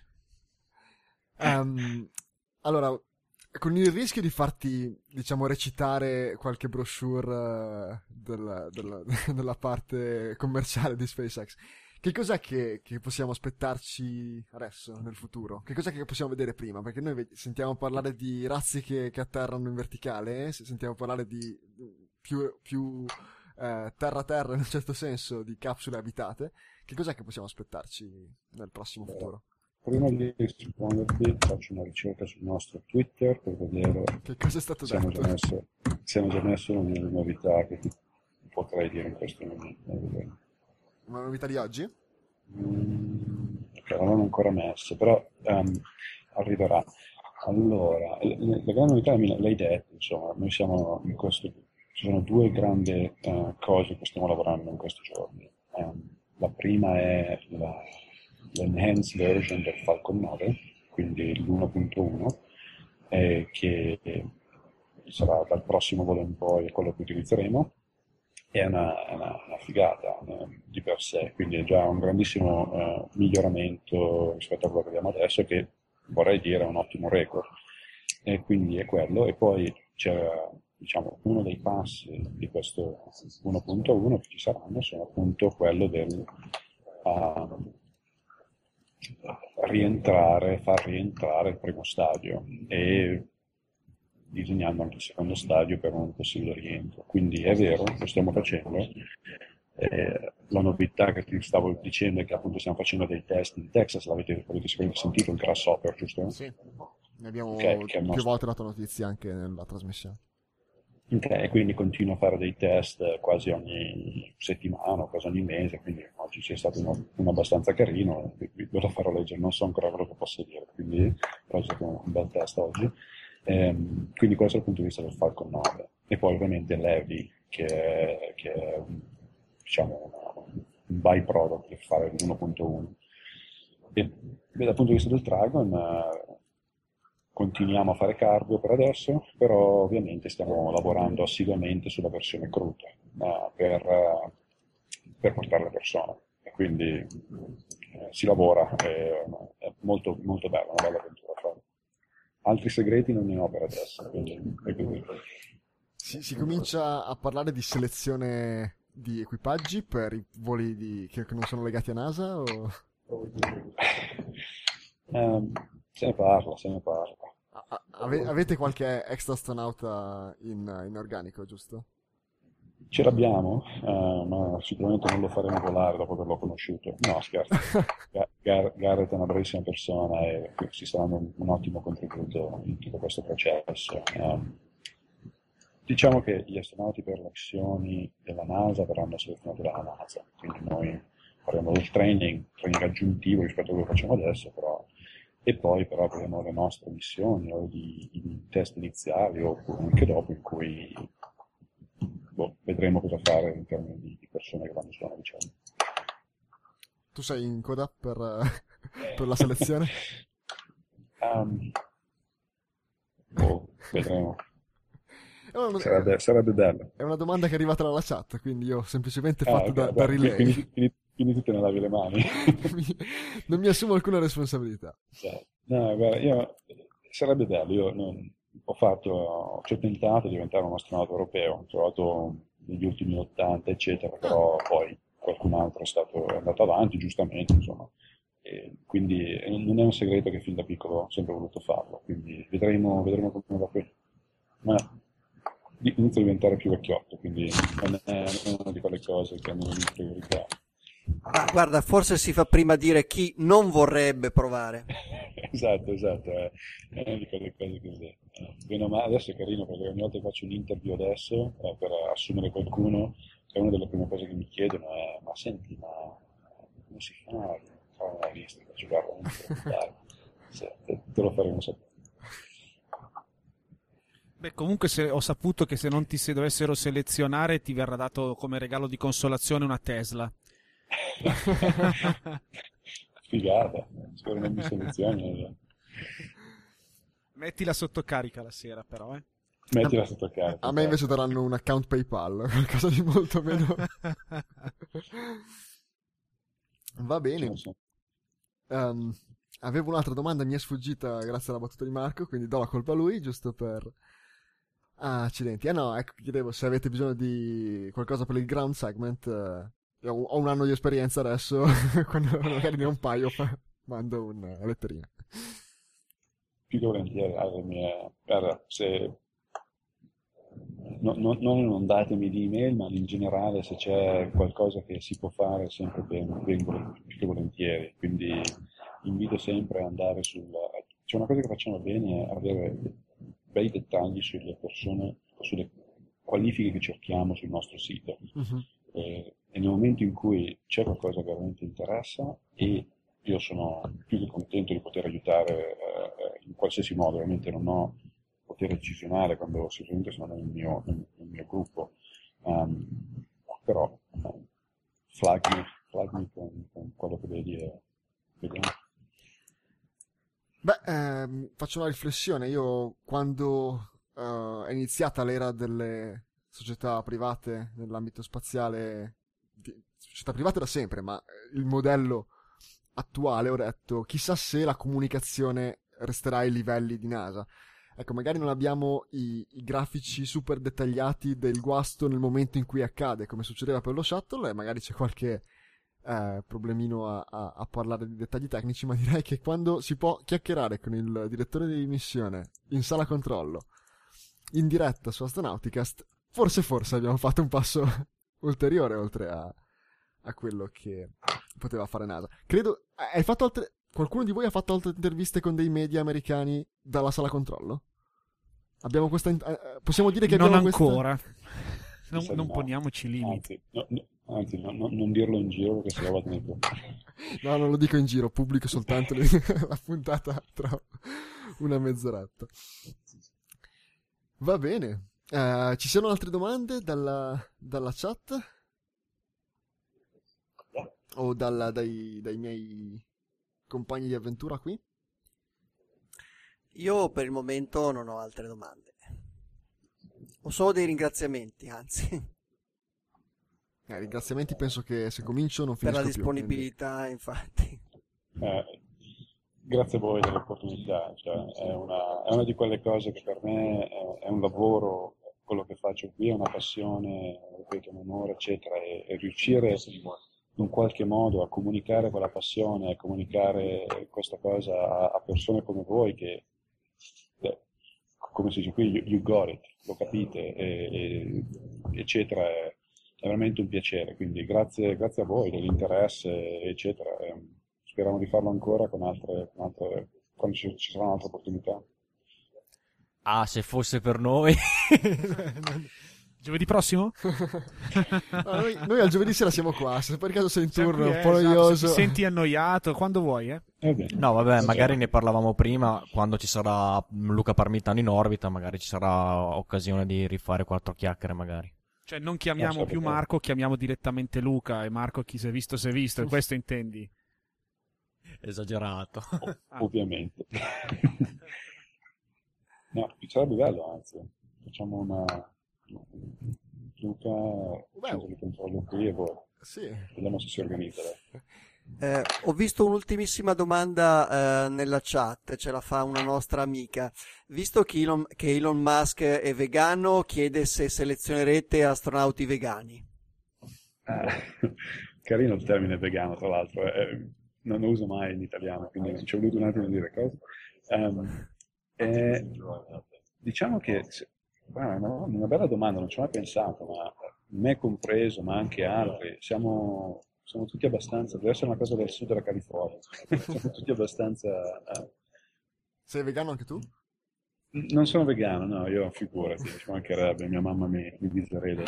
Um, allora, con il rischio di farti, diciamo, recitare qualche brochure uh, della, della, della parte commerciale di SpaceX, che cos'è che, che possiamo aspettarci adesso, nel futuro? Che cos'è che possiamo vedere prima? Perché noi ve- sentiamo parlare di razzi che, che atterrano in verticale, eh? Sentiamo parlare di più, più eh, terra-terra in un certo senso, di capsule abitate. Che cos'è che possiamo aspettarci nel prossimo Beh, futuro? prima di risponderti faccio una ricerca sul nostro Twitter per vedere Che cosa è stato se hanno detto? già messo, se hanno già messo una novità che ti potrei dire in questo momento. Una novità di oggi? Mm, ok, non l'hanno ancora messo, però ehm, arriverà. Allora, le- la grande novità l'hai detto, insomma, noi siamo in questo, ci sono due grandi eh, cose che stiamo lavorando in questi giorni. Ehm, la prima è la, l'enhanced version del Falcon nove, quindi l'uno punto uno, eh, che sarà dal prossimo volo in poi quello che utilizzeremo. È una, è una, una figata eh, di per sé, quindi è già un grandissimo eh, miglioramento rispetto a quello che abbiamo adesso, che vorrei dire è un ottimo record. E quindi è quello, e poi c'è, diciamo, uno dei passi di questo uno punto uno che ci saranno sono appunto quello del uh, rientrare, far rientrare il primo stadio e disegnando anche il secondo stadio per un possibile rientro. Quindi è vero, lo stiamo facendo. Eh, la novità che ti stavo dicendo è che appunto stiamo facendo dei test in Texas, l'avete, avete sicuramente sentito, il Grasshopper, giusto? Sì, ne abbiamo Okay, che è il più nostro- volte dato notizia anche nella trasmissione. Ok, e quindi continuo a fare dei test quasi ogni settimana, quasi ogni mese, quindi oggi c'è stato uno, uno abbastanza carino, ve lo farò leggere, non so ancora quello che posso dire, quindi però è stato un, un bel test oggi. Ehm, quindi questo dal punto di vista del Falcon nove. E poi ovviamente l'Heavy, che è, che è un, diciamo una- un byproduct per fare l'uno punto uno. E beh, dal punto di vista del Dragon eh, continuiamo a fare cardio per adesso, però ovviamente stiamo lavorando assiduamente sulla versione cruda eh, per, eh, per portare le persone. E quindi eh, si lavora, è, è molto, molto bello, una bella avventura a fare. Altri segreti non ne ho per adesso, quindi è così. Si, si comincia a parlare di selezione di equipaggi per i voli di, che, che non sono legati a NASA? O... Ehm, se ne parla, se ne parla. a- a- ave- avete qualche extra astronauta in, in organico, giusto? Ce l'abbiamo, eh, ma sicuramente non lo faremo volare dopo averlo conosciuto. No, scherzo. Ga- Gar- Garrett è una bravissima persona e si sta dando un, un ottimo contributo in tutto questo processo. Eh, diciamo che gli astronauti per le missioni della NASA verranno selezionati dalla NASA, quindi noi faremo del training, training aggiuntivo rispetto a quello che facciamo adesso, però, e poi però avremo le nostre missioni o di, di test iniziali o anche dopo in cui boh, vedremo cosa fare in termini di, di persone che vanno sulla vicenda. Tu sei in coda per, eh, per la selezione? Um, boh, vedremo. È una, Sarebbe, sarebbe bello. è una domanda che è arrivata dalla chat, quindi io ho semplicemente Ah, fatto ok, da, beh, da relay. Quindi, quindi, quindi tu te ne lavi le mani. Non mi assumo alcuna responsabilità. Cioè, no, guarda, io, sarebbe bello, io non, ho fatto, ci ho tentato di diventare un astronauta europeo, ho trovato negli ultimi ottanta, eccetera, però poi qualcun altro è stato è andato avanti, giustamente, insomma. E quindi eh, non è un segreto che fin da piccolo ho sempre voluto farlo, quindi vedremo, vedremo come va qui. Ma inizio a diventare più vecchiotto, quindi non è, non è una di quelle cose che hanno una priorità. Ah, guarda, forse si fa prima dire chi non vorrebbe provare. Esatto, esatto, è, è una di quelle cose così. Eh, bene o male, adesso è carino perché ogni volta che faccio un interview adesso eh, per assumere qualcuno, è una delle prime cose che mi chiedono è ma senti, ma come si fa a fare una lista? Faccio guarda, non ti preoccupare, se, te, te lo faremo sapere. Beh, comunque se, ho saputo che se non ti se dovessero selezionare ti verrà dato come regalo di consolazione una Tesla. Figata, spero non mi selezioni. Mettila sotto carica la sera però, eh. Mettila sotto carica. A me invece daranno un account PayPal, qualcosa di molto meno. Va bene. Um, avevo un'altra domanda, mi è sfuggita grazie alla battuta di Marco, quindi do la colpa a lui, giusto per... Ah, accidenti. Ah no, ecco, chiedevo se avete bisogno di qualcosa per il ground segment. Eh, ho, ho un anno di esperienza adesso, quando magari ne ho un paio, fa, mando una letterina. Più che volentieri, alle mie... Guarda, se... No, no, non inondatemi di email, ma in generale se c'è qualcosa che si può fare sempre ben, ben più che volentieri, quindi invito sempre ad andare sul... C'è una cosa che facciamo bene, è avere bei dettagli sulle persone, sulle qualifiche che cerchiamo sul nostro sito. Uh-huh. E, e nel momento in cui c'è qualcosa che veramente interessa, e io sono più che contento di poter aiutare eh, in qualsiasi modo, ovviamente non ho potere decisionale quando si presenta sono nel mio, nel, nel mio gruppo, um, però um, flagmi, flagmi con, con quello che vedi e vediamo. Beh, ehm, faccio una riflessione. Io quando uh, è iniziata l'era delle società private nell'ambito spaziale, di, società private da sempre, ma il modello attuale, ho detto, chissà se la comunicazione resterà ai livelli di NASA. Ecco, magari non abbiamo i, i grafici super dettagliati del guasto nel momento in cui accade, come succedeva per lo shuttle, e magari c'è qualche eh, problemino a, a, a parlare di dettagli tecnici, ma direi che quando si può chiacchierare con il direttore di missione in sala controllo, in diretta su Astronauticast, forse forse abbiamo fatto un passo ulteriore oltre a, a quello che poteva fare NASA. Credo, hai fatto altre... Qualcuno di voi ha fatto altre interviste con dei media americani dalla sala controllo? Abbiamo questa... Eh, possiamo dire che non abbiamo ancora. Questa... Non, non no. poniamoci limiti. Anzi, no, no, anzi no, no, non dirlo in giro perché sennò vado nei No, non lo dico in giro, pubblico soltanto la puntata tra una mezz'oretta. Va bene. Uh, ci sono altre domande dalla, dalla chat? O dalla, dai, dai miei compagni di avventura qui? Io per il momento non ho altre domande. Ho solo dei ringraziamenti, anzi. Eh, ringraziamenti penso che se comincio non per finisco la disponibilità, più, infatti. Eh, grazie a voi dell'opportunità, cioè, è, una, è una di quelle cose che per me è, è un lavoro, quello che faccio qui è una passione, ripeto, un onore, eccetera, e, e riuscire in qualche modo a comunicare quella passione, a comunicare questa cosa a, a persone come voi che, beh, come si dice qui, you, you got it, lo capite, e, e, eccetera, è, è veramente un piacere, quindi grazie, grazie a voi dell'interesse, eccetera, e speriamo di farlo ancora con altre, con altre quando ci, ci sarà un'altra opportunità. Ah, se fosse per noi... Giovedì prossimo? No, noi, noi al giovedì sera siamo qua. Se per caso sei in turno Qui, un eh, po' esatto, noioso, se ti senti annoiato, quando vuoi, eh? Eh No, vabbè, magari ne parlavamo prima, quando ci sarà Luca Parmitano in orbita, magari ci sarà occasione di rifare quattro chiacchiere, magari. Cioè, non chiamiamo so più perché. Marco, chiamiamo direttamente Luca, e Marco chi si è visto si è visto, e questo intendi? Esagerato. Ah. Ovviamente. No, sarebbe bello, anzi. Facciamo una... Luca, centro di controllo qui e voi. sì. Vediamo se si organizza. Eh, ho visto un'ultimissima domanda eh, nella chat, ce la fa una nostra amica. Visto che Elon, che Elon Musk è vegano, chiede se selezionerete astronauti vegani. Eh, carino il termine vegano, tra l'altro, eh, non lo uso mai in italiano, quindi ci ho voluto un attimo a dire cosa. Um, eh, diciamo che, guarda, è una, una bella domanda, non ci ho mai pensato, ma me compreso, ma anche altri, siamo, siamo tutti abbastanza, deve essere una cosa del sud della California, siamo tutti abbastanza... Uh, Sei vegano anche tu? Non sono vegano, no, io figurati, ci mancherebbe, mia mamma mi, mi disereda.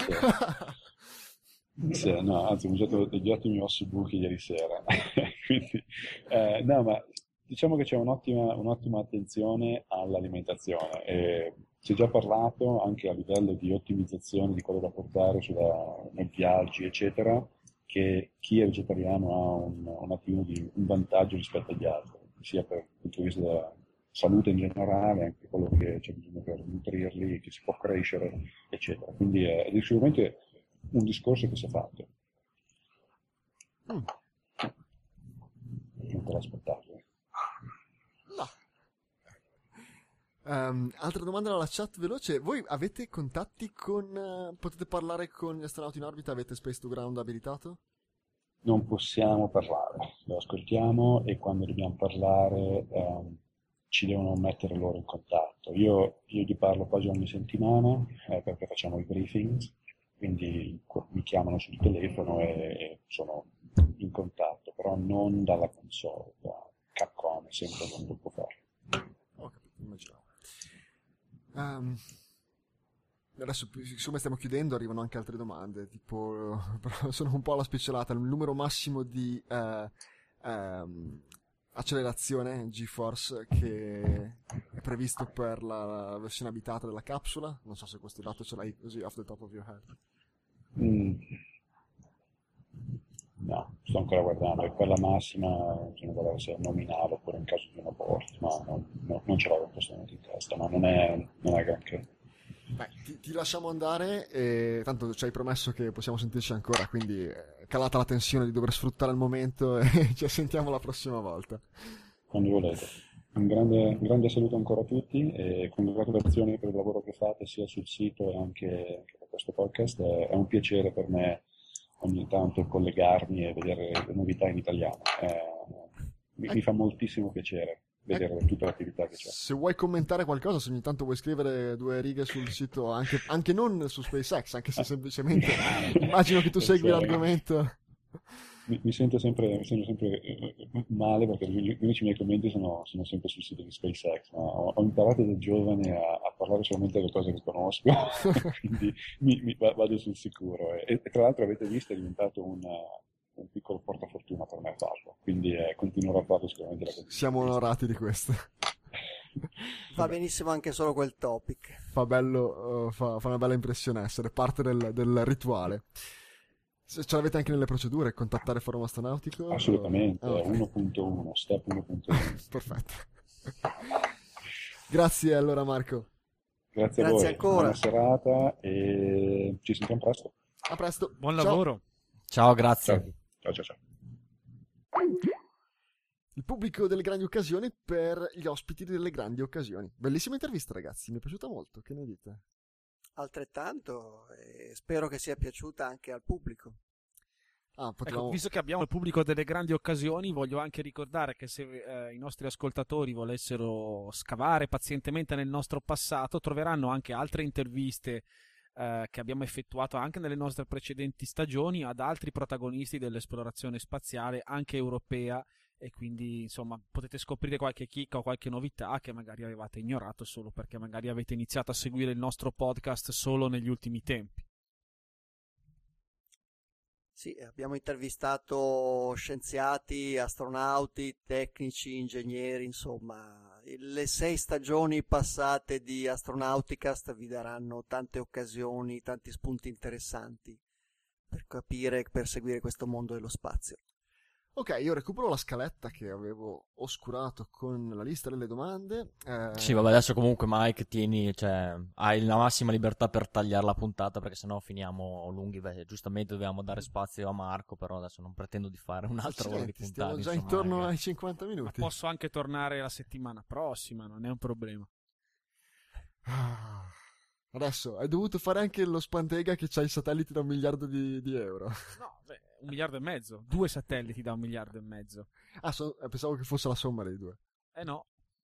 Se, no, anzi, ho usato degli ottimi ossobuchi ieri sera. Quindi, eh, no, ma diciamo che c'è un'ottima, un'ottima attenzione all'alimentazione. E si è già parlato anche a livello di ottimizzazione di quello da portare sulla, nei viaggi, eccetera, che chi è vegetariano ha un, un attimo di un vantaggio rispetto agli altri, sia per il punto di vista della salute in generale, anche quello che c'è bisogno per nutrirli, che si può crescere, eccetera. Quindi è, è sicuramente un discorso che si è fatto. Mm. Non te l'aspettavi? No. Um, altra domanda dalla chat veloce. Voi avete contatti con... Uh, potete parlare con gli astronauti in orbita? Avete Space to Ground abilitato? Non possiamo parlare, lo ascoltiamo e quando dobbiamo parlare... Um, ci devono mettere loro in contatto. Io, io gli parlo quasi ogni settimana eh, perché facciamo i briefings, quindi mi chiamano sul telefono e, e sono in contatto, però non dalla console, da Capcom, sempre non lo può fare. Ho capito, immaginavo. Um, adesso, siccome stiamo chiudendo, arrivano anche altre domande, tipo, però sono un po' alla spicciolata, il numero massimo di... Uh, um, accelerazione GeForce che è previsto per la versione abitata della capsula. Non so se questo dato ce l'hai così off the top of your head. Mm. No, sto ancora guardando, e per la massima bisogna vedere se è nominale oppure in caso di un aborto, ma no, no, non ce l'avevo in questo momento in testa, ma non è, non è granché. Beh, ti, ti lasciamo andare e tanto ci hai promesso che possiamo sentirci ancora, quindi è calata la tensione di dover sfruttare il momento e ci sentiamo la prossima volta. Quando volete. Un grande, un grande saluto ancora a tutti e congratulazioni per il lavoro che fate sia sul sito e anche, anche per questo podcast. È, è un piacere per me ogni tanto collegarmi e vedere le novità in italiano. Eh, mi, mi fa moltissimo piacere vedere ecco, tutta l'attività che c'è. Se vuoi commentare qualcosa, se ogni tanto vuoi scrivere due righe sul sito, anche, anche non su SpaceX, anche se semplicemente immagino che tu segui so, l'argomento. Mi, mi sento sempre, mi sento sempre male perché gli unici miei commenti sono, sono sempre sul sito di SpaceX, ma ho, ho imparato da giovane a, a parlare solamente delle cose che conosco, quindi mi, mi, vado sul sicuro. E, e tra l'altro avete visto è diventato un, un piccolo portafortuna per me farlo, quindi eh, continuerò a farlo sicuramente. La Siamo onorati di questo. Va benissimo anche solo quel topic. Fa bello, uh, fa, fa una bella impressione essere parte del, del rituale. Se ce l'avete anche nelle procedure, contattare Forum Astronautico? Assolutamente, oh, okay. uno punto uno, step uno punto uno. Perfetto. Grazie allora Marco. Grazie, Grazie a voi, ancora. Buona serata e ci sentiamo presto. A presto. Buon ciao. lavoro. Ciao, grazie. Ciao, ciao, ciao. Il pubblico delle grandi occasioni per gli ospiti delle grandi occasioni. Bellissima intervista ragazzi, mi è piaciuta molto, che ne dite? Altrettanto, e spero che sia piaciuta anche al pubblico. Ah, potevamo... ecco, visto che abbiamo il pubblico delle grandi occasioni, voglio anche ricordare che se eh, i nostri ascoltatori volessero scavare pazientemente nel nostro passato, troveranno anche altre interviste eh, che abbiamo effettuato anche nelle nostre precedenti stagioni ad altri protagonisti dell'esplorazione spaziale, anche europea, e quindi insomma potete scoprire qualche chicca o qualche novità che magari avevate ignorato solo perché magari avete iniziato a seguire il nostro podcast solo negli ultimi tempi. Sì, abbiamo intervistato scienziati, astronauti, tecnici, ingegneri, insomma, le sei stagioni passate di Astronauticast vi daranno tante occasioni, tanti spunti interessanti per capire, per seguire questo mondo dello spazio. Ok, io recupero la scaletta che avevo oscurato con la lista delle domande. Eh... Sì, vabbè, adesso comunque Mike tieni, cioè, hai la massima libertà per tagliare la puntata perché sennò finiamo lunghi. Beh, giustamente dovevamo dare spazio a Marco, però adesso non pretendo di fare un'altra ora di puntata. Stiamo già insomma, intorno ragazzi. ai cinquanta minuti. Ma posso anche tornare la settimana prossima, non è un problema. Ah. Adesso hai dovuto fare anche lo Spantega che c'ha i satelliti da un miliardo di, di euro. No, beh, un miliardo e mezzo. Due satelliti da un miliardo e mezzo. Ah, so, pensavo che fosse la somma dei due. Eh no.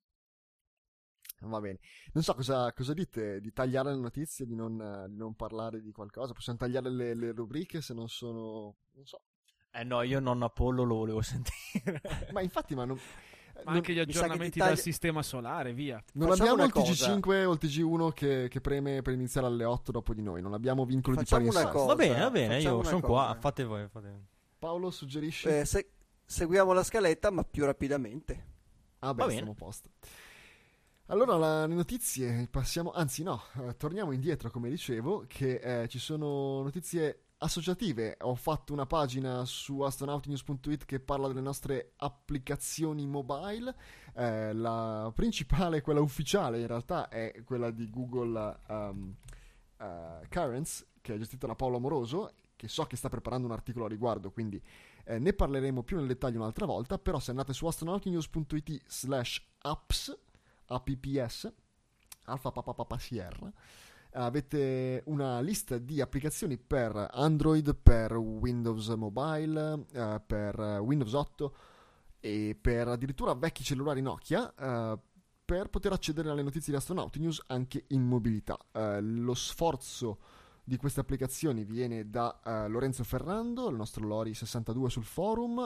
Va bene. Non so cosa, cosa dite, di tagliare le notizie, di non, di non parlare di qualcosa. Possiamo tagliare le, le rubriche se non sono... non so. Eh no, io non Apollo lo volevo sentire. Ma infatti, ma non... Ma anche gli mi sa che aggiornamenti tagli- dal sistema solare, via. Non Facciamo abbiamo una il T G cosa. cinque o il T G uno che, che preme per iniziare alle otto dopo di noi. Non abbiamo vincoli Facciamo di una palinsesto. cosa. Va bene, va bene, facciamo io una sono cosa. qua, fate voi. Fate... Paolo, suggerisci? Eh, se- seguiamo la scaletta, ma più rapidamente. ah beh, va bene. stiamo a posto. Allora, la- le notizie, passiamo... Anzi no, eh, torniamo indietro, come dicevo, che eh, ci sono notizie associative. Ho fatto una pagina su astronautinews punto it che parla delle nostre applicazioni mobile. Eh, la principale, quella ufficiale in realtà, è quella di Google um, uh, Currents, che è gestita da Paolo Amoroso, che so che sta preparando un articolo a riguardo, quindi eh, ne parleremo più nel dettaglio un'altra volta. Però se andate su astronautinews punto it slash apps, apps, alfa papa papa sierra, avete una lista di applicazioni per Android, per Windows Mobile, eh, per Windows otto e per addirittura vecchi cellulari Nokia, eh, per poter accedere alle notizie di Astronauti News anche in mobilità. Eh, lo sforzo di queste applicazioni viene da eh, Lorenzo Ferrando, il nostro Lori sessantadue sul forum,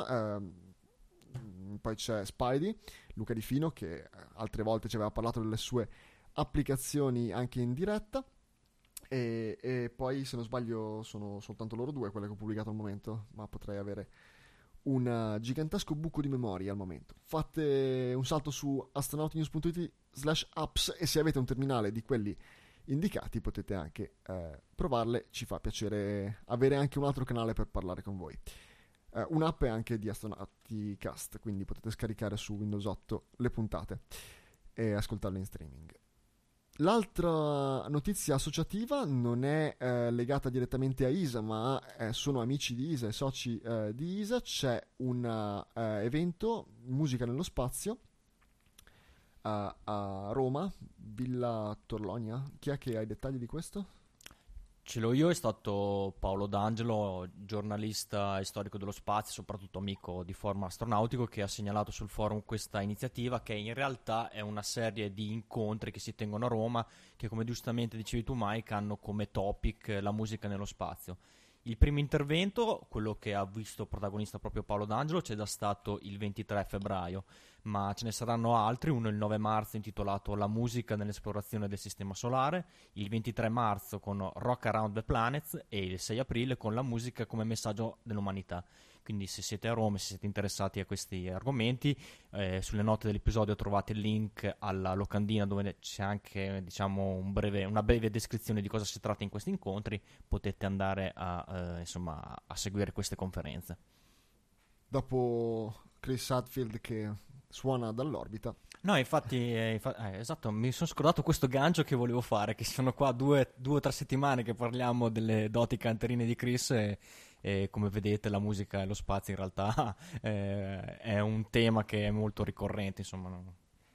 eh, poi c'è Spidey, Luca Di Fino, che eh, altre volte ci aveva parlato delle sue applicazioni anche in diretta. E, e poi, se non sbaglio, sono soltanto loro due quelle che ho pubblicato al momento, ma potrei avere un uh, gigantesco buco di memoria al momento. Fate un salto su astronautinews punto it slash apps e se avete un terminale di quelli indicati potete anche eh, provarle. Ci fa piacere avere anche un altro canale per parlare con voi. Eh, un'app è anche di Astronauticast, quindi potete scaricare su Windows otto le puntate e ascoltarle in streaming. L'altra notizia associativa non è eh, legata direttamente a I S A, ma eh, sono amici di I S A e soci eh, di I S A. C'è un uh, evento, Musica nello Spazio, uh, a Roma, Villa Torlonia. Chi è che ha i dettagli di questo? Ce l'ho io, è stato Paolo D'Angelo, giornalista e storico dello spazio, soprattutto amico di Forum Astronautico, che ha segnalato sul forum questa iniziativa, che in realtà è una serie di incontri che si tengono a Roma, che, come giustamente dicevi tu Mike, hanno come topic la musica nello spazio. Il primo intervento, quello che ha visto protagonista proprio Paolo D'Angelo, c'è già stato il ventitré febbraio, ma ce ne saranno altri, uno il nove marzo intitolato La musica nell'esplorazione del sistema solare, il ventitré marzo con Rock Around the Planets e il sei aprile con La musica come messaggio dell'umanità. Quindi se siete a Roma, se siete interessati a questi argomenti, eh, sulle note dell'episodio trovate il link alla locandina dove c'è anche, diciamo, un breve, una breve descrizione di cosa si tratta in questi incontri. Potete andare a, eh, insomma, a seguire queste conferenze. Dopo Chris Hadfield che suona dall'orbita. No, infatti, eh, infa- eh, esatto, mi sono scordato questo gancio che volevo fare, che sono qua due, due o tre settimane che parliamo delle doti canterine di Chris e, e come vedete la musica e lo spazio in realtà eh, è un tema che è molto ricorrente, insomma. No?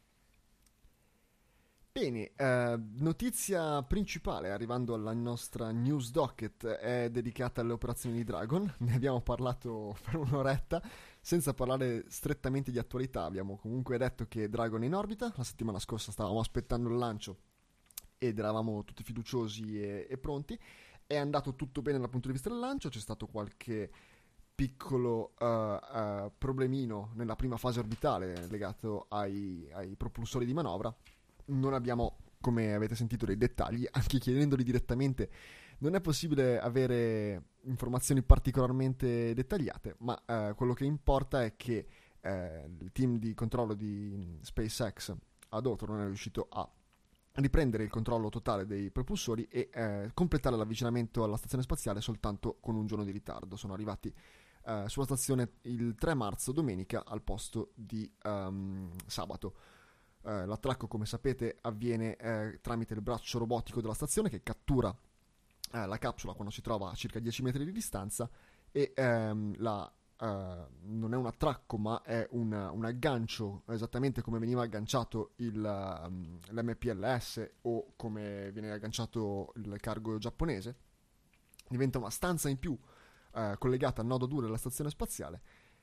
Bene, eh, notizia principale arrivando alla nostra news docket è dedicata alle operazioni di Dragon. Ne abbiamo parlato per un'oretta senza parlare strettamente di attualità. Abbiamo comunque detto che Dragon è in orbita. La settimana scorsa stavamo aspettando il lancio ed eravamo tutti fiduciosi e, e pronti. È andato tutto bene dal punto di vista del lancio, c'è stato qualche piccolo uh, uh, problemino nella prima fase orbitale legato ai, ai propulsori di manovra. Non abbiamo, come avete sentito, dei dettagli, anche chiedendoli direttamente non è possibile avere informazioni particolarmente dettagliate, ma eh, quello che importa è che eh, il team di controllo di SpaceX ad Otto non è riuscito a riprendere il controllo totale dei propulsori e eh, completare l'avvicinamento alla stazione spaziale soltanto con un giorno di ritardo. Sono arrivati eh, sulla stazione il tre marzo, domenica, al posto di um, sabato. Uh, l'attracco, come sapete, avviene uh, tramite il braccio robotico della stazione che cattura uh, la capsula quando si trova a circa dieci metri di distanza e um, la uh, non è un attracco ma è una, un aggancio, esattamente come veniva agganciato il, um, l'M P L S o come viene agganciato il cargo giapponese. Diventa una stanza in più uh, collegata al nodo due della stazione spaziale,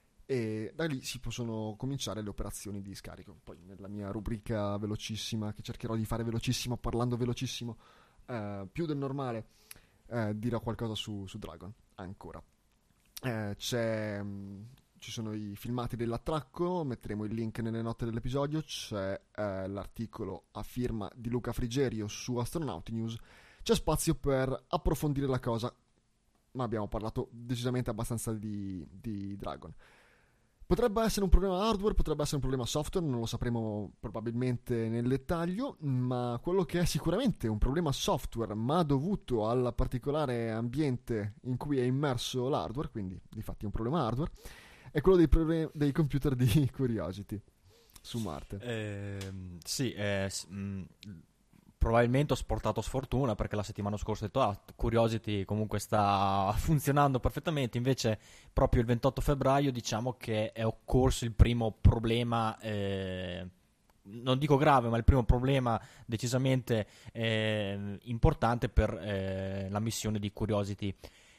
e da lì si possono cominciare le operazioni di scarico. Poi nella mia rubrica velocissima, che cercherò di fare velocissimo, parlando velocissimo uh, più del normale, uh, dirò qualcosa su, su Dragon ancora. Uh, c'è, um, ci sono i filmati dell'attracco, metteremo il link nelle note dell'episodio, c'è uh, l'articolo a firma di Luca Frigerio su Astronauti News. C'è spazio per approfondire la cosa, ma abbiamo parlato decisamente abbastanza di, di Dragon. Potrebbe essere un problema hardware, potrebbe essere un problema software, non lo sapremo probabilmente nel dettaglio, ma quello che è sicuramente un problema software, ma dovuto al particolare ambiente in cui è immerso l'hardware, quindi di fatti è un problema hardware, è quello dei, problem- dei computer di Curiosity su Marte. Eh, sì, eh, mh, probabilmente ho sportato sfortuna, perché la settimana scorsa ho detto ah, Curiosity comunque sta funzionando perfettamente, invece proprio il ventotto febbraio diciamo che è occorso il primo problema, eh, non dico grave, ma il primo problema decisamente eh, importante per eh, la missione di Curiosity.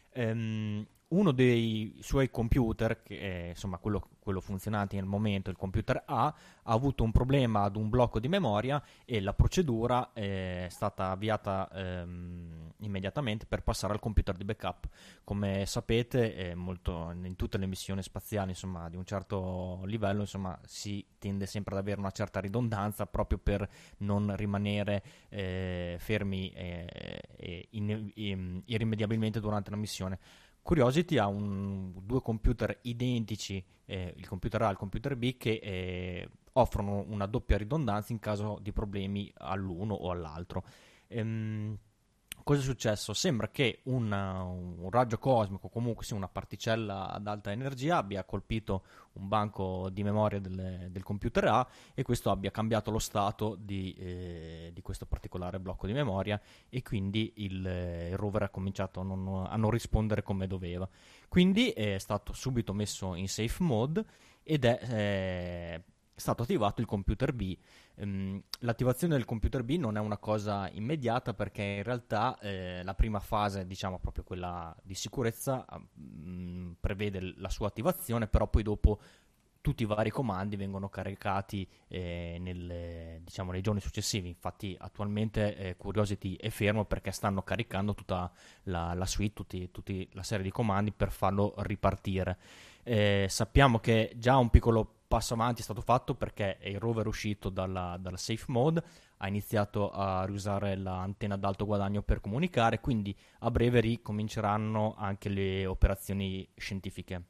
Um, uno dei suoi computer, che è insomma quello, quello funzionante nel momento, il computer A, ha avuto un problema ad un blocco di memoria, e la procedura è stata avviata ehm, immediatamente per passare al computer di backup. Come sapete, è molto, in tutte le missioni spaziali insomma di un certo livello insomma si tende sempre ad avere una certa ridondanza, proprio per non rimanere eh, fermi eh, in, in, irrimediabilmente durante la missione. Curiosity ha un, due computer identici, eh, il computer A e il computer B, che eh, offrono una doppia ridondanza in caso di problemi all'uno o all'altro. Ehm, cosa è successo? Sembra che una, un raggio cosmico, comunque sia una particella ad alta energia, abbia colpito un banco di memoria del, del computer A, e questo abbia cambiato lo stato di, eh, di questo particolare blocco di memoria, e quindi il, eh, il rover ha cominciato a non, a non rispondere come doveva. Quindi è stato subito messo in safe mode ed è eh, stato attivato il computer B. Um, l'attivazione del computer B non è una cosa immediata, perché in realtà eh, la prima fase, diciamo proprio quella di sicurezza, um, prevede la sua attivazione, però poi dopo tutti i vari comandi vengono caricati eh, nel, diciamo, nei giorni successivi. Infatti attualmente eh, Curiosity è fermo perché stanno caricando tutta la, la suite, tutti, tutti la serie di comandi per farlo ripartire. Eh, sappiamo che già un piccolo passo avanti è stato fatto, perché il rover è uscito dalla, dalla safe mode, ha iniziato a riusare l'antenna ad alto guadagno per comunicare, quindi a breve ricominceranno anche le operazioni scientifiche.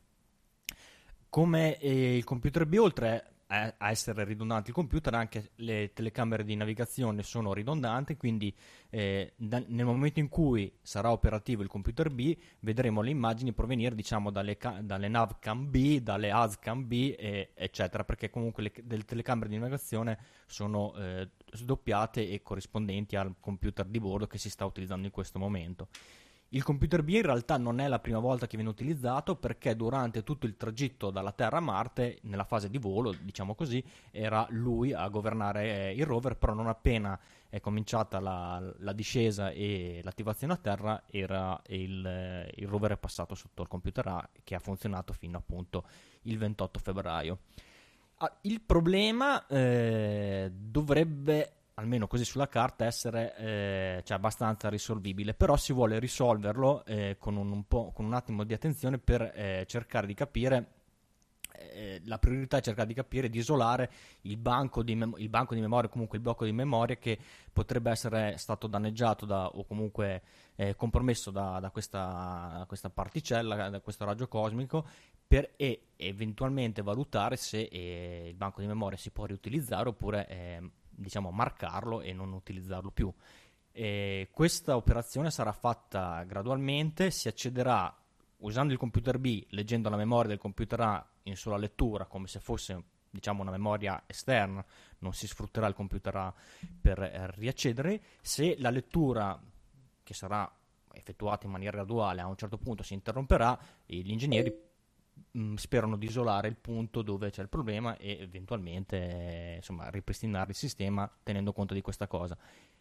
Come eh, il computer B, oltre a, a essere ridondante il computer, anche le telecamere di navigazione sono ridondanti, quindi eh, da, nel momento in cui sarà operativo il computer B, vedremo le immagini provenire diciamo dalle, dalle navcam B, dalle ASCAM B, e, eccetera, perché comunque le delle telecamere di navigazione sono eh, sdoppiate e corrispondenti al computer di bordo che si sta utilizzando in questo momento. Il computer B in realtà non è la prima volta che viene utilizzato, perché durante tutto il tragitto dalla Terra a Marte, nella fase di volo, diciamo così, era lui a governare il rover, però non appena è cominciata la, la discesa e l'attivazione a terra, era il, il rover è passato sotto il computer A, che ha funzionato fino appunto il ventotto febbraio. Ah, il problema eh, dovrebbe, almeno così sulla carta, essere eh, cioè abbastanza risolvibile, però si vuole risolverlo eh, con, un, un po', con un attimo di attenzione, per eh, cercare di capire, eh, la priorità è cercare di capire, di isolare il banco di, mem- il banco di memoria, comunque il blocco di memoria che potrebbe essere stato danneggiato da, o comunque eh, compromesso da, da, questa, da questa particella, da questo raggio cosmico, per e eventualmente valutare se eh, il banco di memoria si può riutilizzare, oppure eh, diciamo marcarlo e non utilizzarlo più. E questa operazione sarà fatta gradualmente, si accederà usando il computer B, leggendo la memoria del computer A in sola lettura, come se fosse diciamo una memoria esterna, non si sfrutterà il computer A per riaccedere. Se la lettura, che sarà effettuata in maniera graduale, a un certo punto si interromperà, e gli ingegneri mh, sperano di isolare il punto dove c'è il problema e eventualmente eh, insomma ripristinare il sistema tenendo conto di questa cosa.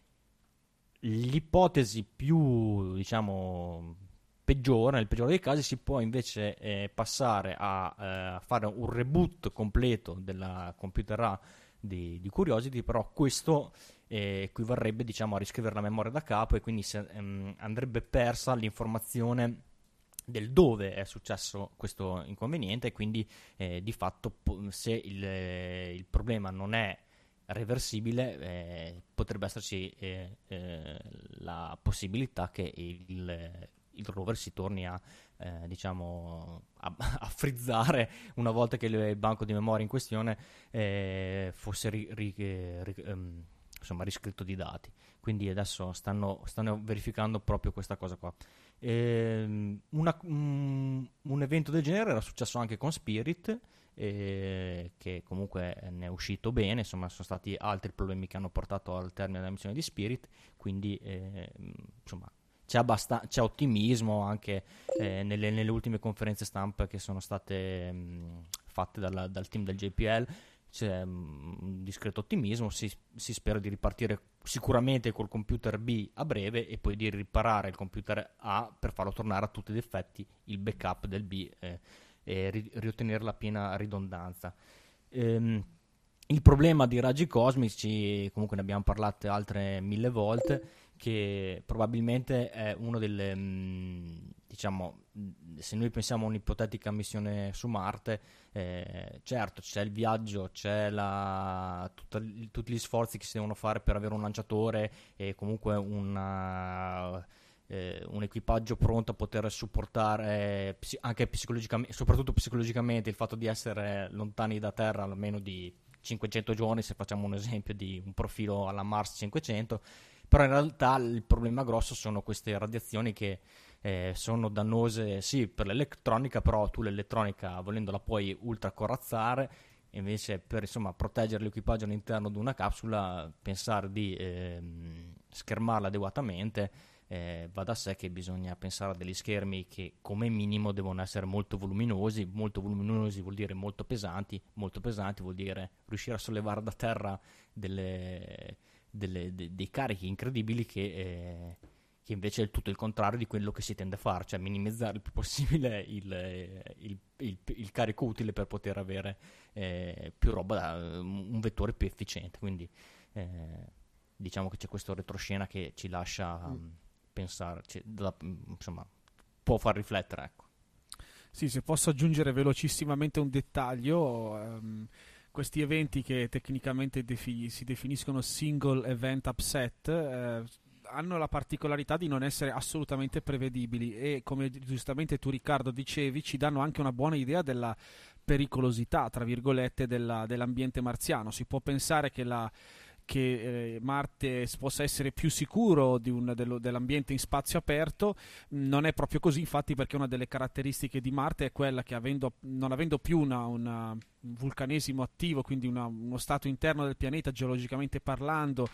L'ipotesi più, diciamo, peggiore, nel peggiore dei casi, si può invece eh, passare a eh, fare un reboot completo della computer A di, di Curiosity, però questo eh, equivarrebbe, diciamo, a riscrivere la memoria da capo, e quindi se, ehm, andrebbe persa l'informazione del dove è successo questo inconveniente, e quindi eh, di fatto po- se il, eh, il problema non è reversibile, eh, potrebbe esserci eh, eh, la possibilità che il, il rover si torni a eh, diciamo a, a frizzare una volta che il banco di memoria in questione eh, fosse ri, ri, ri, um, insomma riscritto di dati. Quindi adesso stanno, stanno verificando proprio questa cosa qua. E, una, um, un evento del genere era successo anche con Spirit, eh, che comunque ne è uscito bene. Insomma, sono stati altri problemi che hanno portato al termine della missione di Spirit, quindi eh, insomma c'è, abbastan- c'è ottimismo anche eh, nelle, nelle ultime conferenze stampa che sono state mh, fatte dalla, dal team del J P L. C'è um, un discreto ottimismo, si, si spera di ripartire sicuramente col computer B a breve, e poi di riparare il computer A per farlo tornare a tutti gli effetti il backup del B eh, e ri- riottenere la piena ridondanza. Ehm, il problema di raggi cosmici, comunque ne abbiamo parlato altre mille volte, che probabilmente è uno delle, mh, diciamo, se noi pensiamo a un'ipotetica missione su Marte, eh, certo c'è il viaggio, c'è la, tutta, tutti gli sforzi che si devono fare per avere un lanciatore e comunque una, eh, un equipaggio pronto a poter supportare eh, anche psicologicamente, soprattutto psicologicamente, il fatto di essere lontani da Terra almeno di cinquecento giorni, se facciamo un esempio di un profilo alla Mars cinquecento. Però in realtà il problema grosso sono queste radiazioni che eh, sono dannose sì per l'elettronica, però tu l'elettronica volendola puoi ultracorazzare, e invece per insomma proteggere l'equipaggio all'interno di una capsula, pensare di eh, schermarla adeguatamente, eh, va da sé che bisogna pensare a degli schermi che come minimo devono essere molto voluminosi. Molto voluminosi vuol dire molto pesanti, molto pesanti vuol dire riuscire a sollevare da terra delle... Delle, de, dei carichi incredibili che, eh, che invece è tutto il contrario di quello che si tende a fare, cioè minimizzare il più possibile il, il, il, il carico utile per poter avere eh, più roba, da, un vettore più efficiente. Quindi eh, diciamo che c'è questo retroscena che ci lascia mm. um, pensare, cioè, da, insomma può far riflettere, ecco. Sì, se posso aggiungere velocissimamente un dettaglio, um, questi eventi che tecnicamente defi- si definiscono single event upset eh, hanno la particolarità di non essere assolutamente prevedibili, e come giustamente tu Riccardo dicevi ci danno anche una buona idea della pericolosità tra virgolette della, dell'ambiente marziano. Si può pensare che la che eh, Marte possa essere più sicuro di un, dello, dell'ambiente in spazio aperto. Non è proprio così, infatti, perché una delle caratteristiche di Marte è quella che avendo, non avendo più una, una, un vulcanesimo attivo, quindi una, uno stato interno del pianeta geologicamente parlando,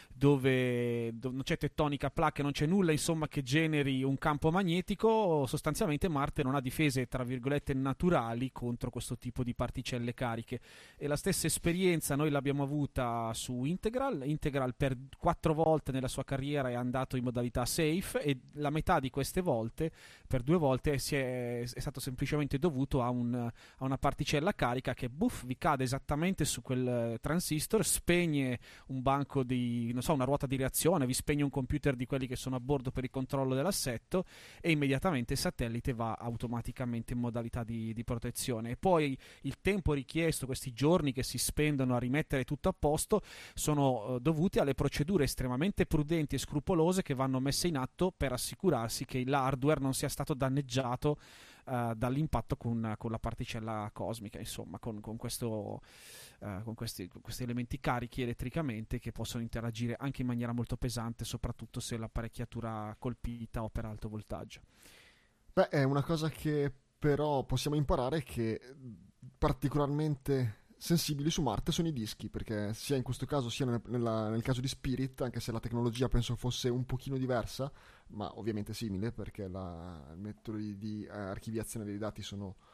dove, dove non c'è tettonica a placche, non c'è nulla insomma che generi un campo magnetico, sostanzialmente Marte non ha difese tra virgolette naturali contro questo tipo di particelle cariche. E la stessa esperienza noi l'abbiamo avuta su Integral. Integral per quattro volte nella sua carriera è andato in modalità safe, e la metà di queste volte, per due volte, si è, è stato semplicemente dovuto a, un, a una particella carica che buff vi cade esattamente su quel transistor, spegne un banco di, non so, una ruota di reazione, vi spegne un computer di quelli che sono a bordo per il controllo dell'assetto, e immediatamente il satellite va automaticamente in modalità di, di protezione. E poi il tempo richiesto, questi giorni che si spendono a rimettere tutto a posto, sono dovuti alle procedure estremamente prudenti e scrupolose che vanno messe in atto per assicurarsi che l'hardware non sia stato danneggiato uh, dall'impatto con, con la particella cosmica, insomma, con, con, questo, uh, con, questi, con questi elementi carichi elettricamente che possono interagire anche in maniera molto pesante, soprattutto se l'apparecchiatura colpita o per alto voltaggio. Beh, è una cosa che però possiamo imparare, che particolarmente sensibili su Marte sono i dischi, perché sia in questo caso sia nel, nella, nel caso di Spirit, anche se la tecnologia penso fosse un pochino diversa, ma ovviamente simile, perché la, i metodi di eh, archiviazione dei dati sono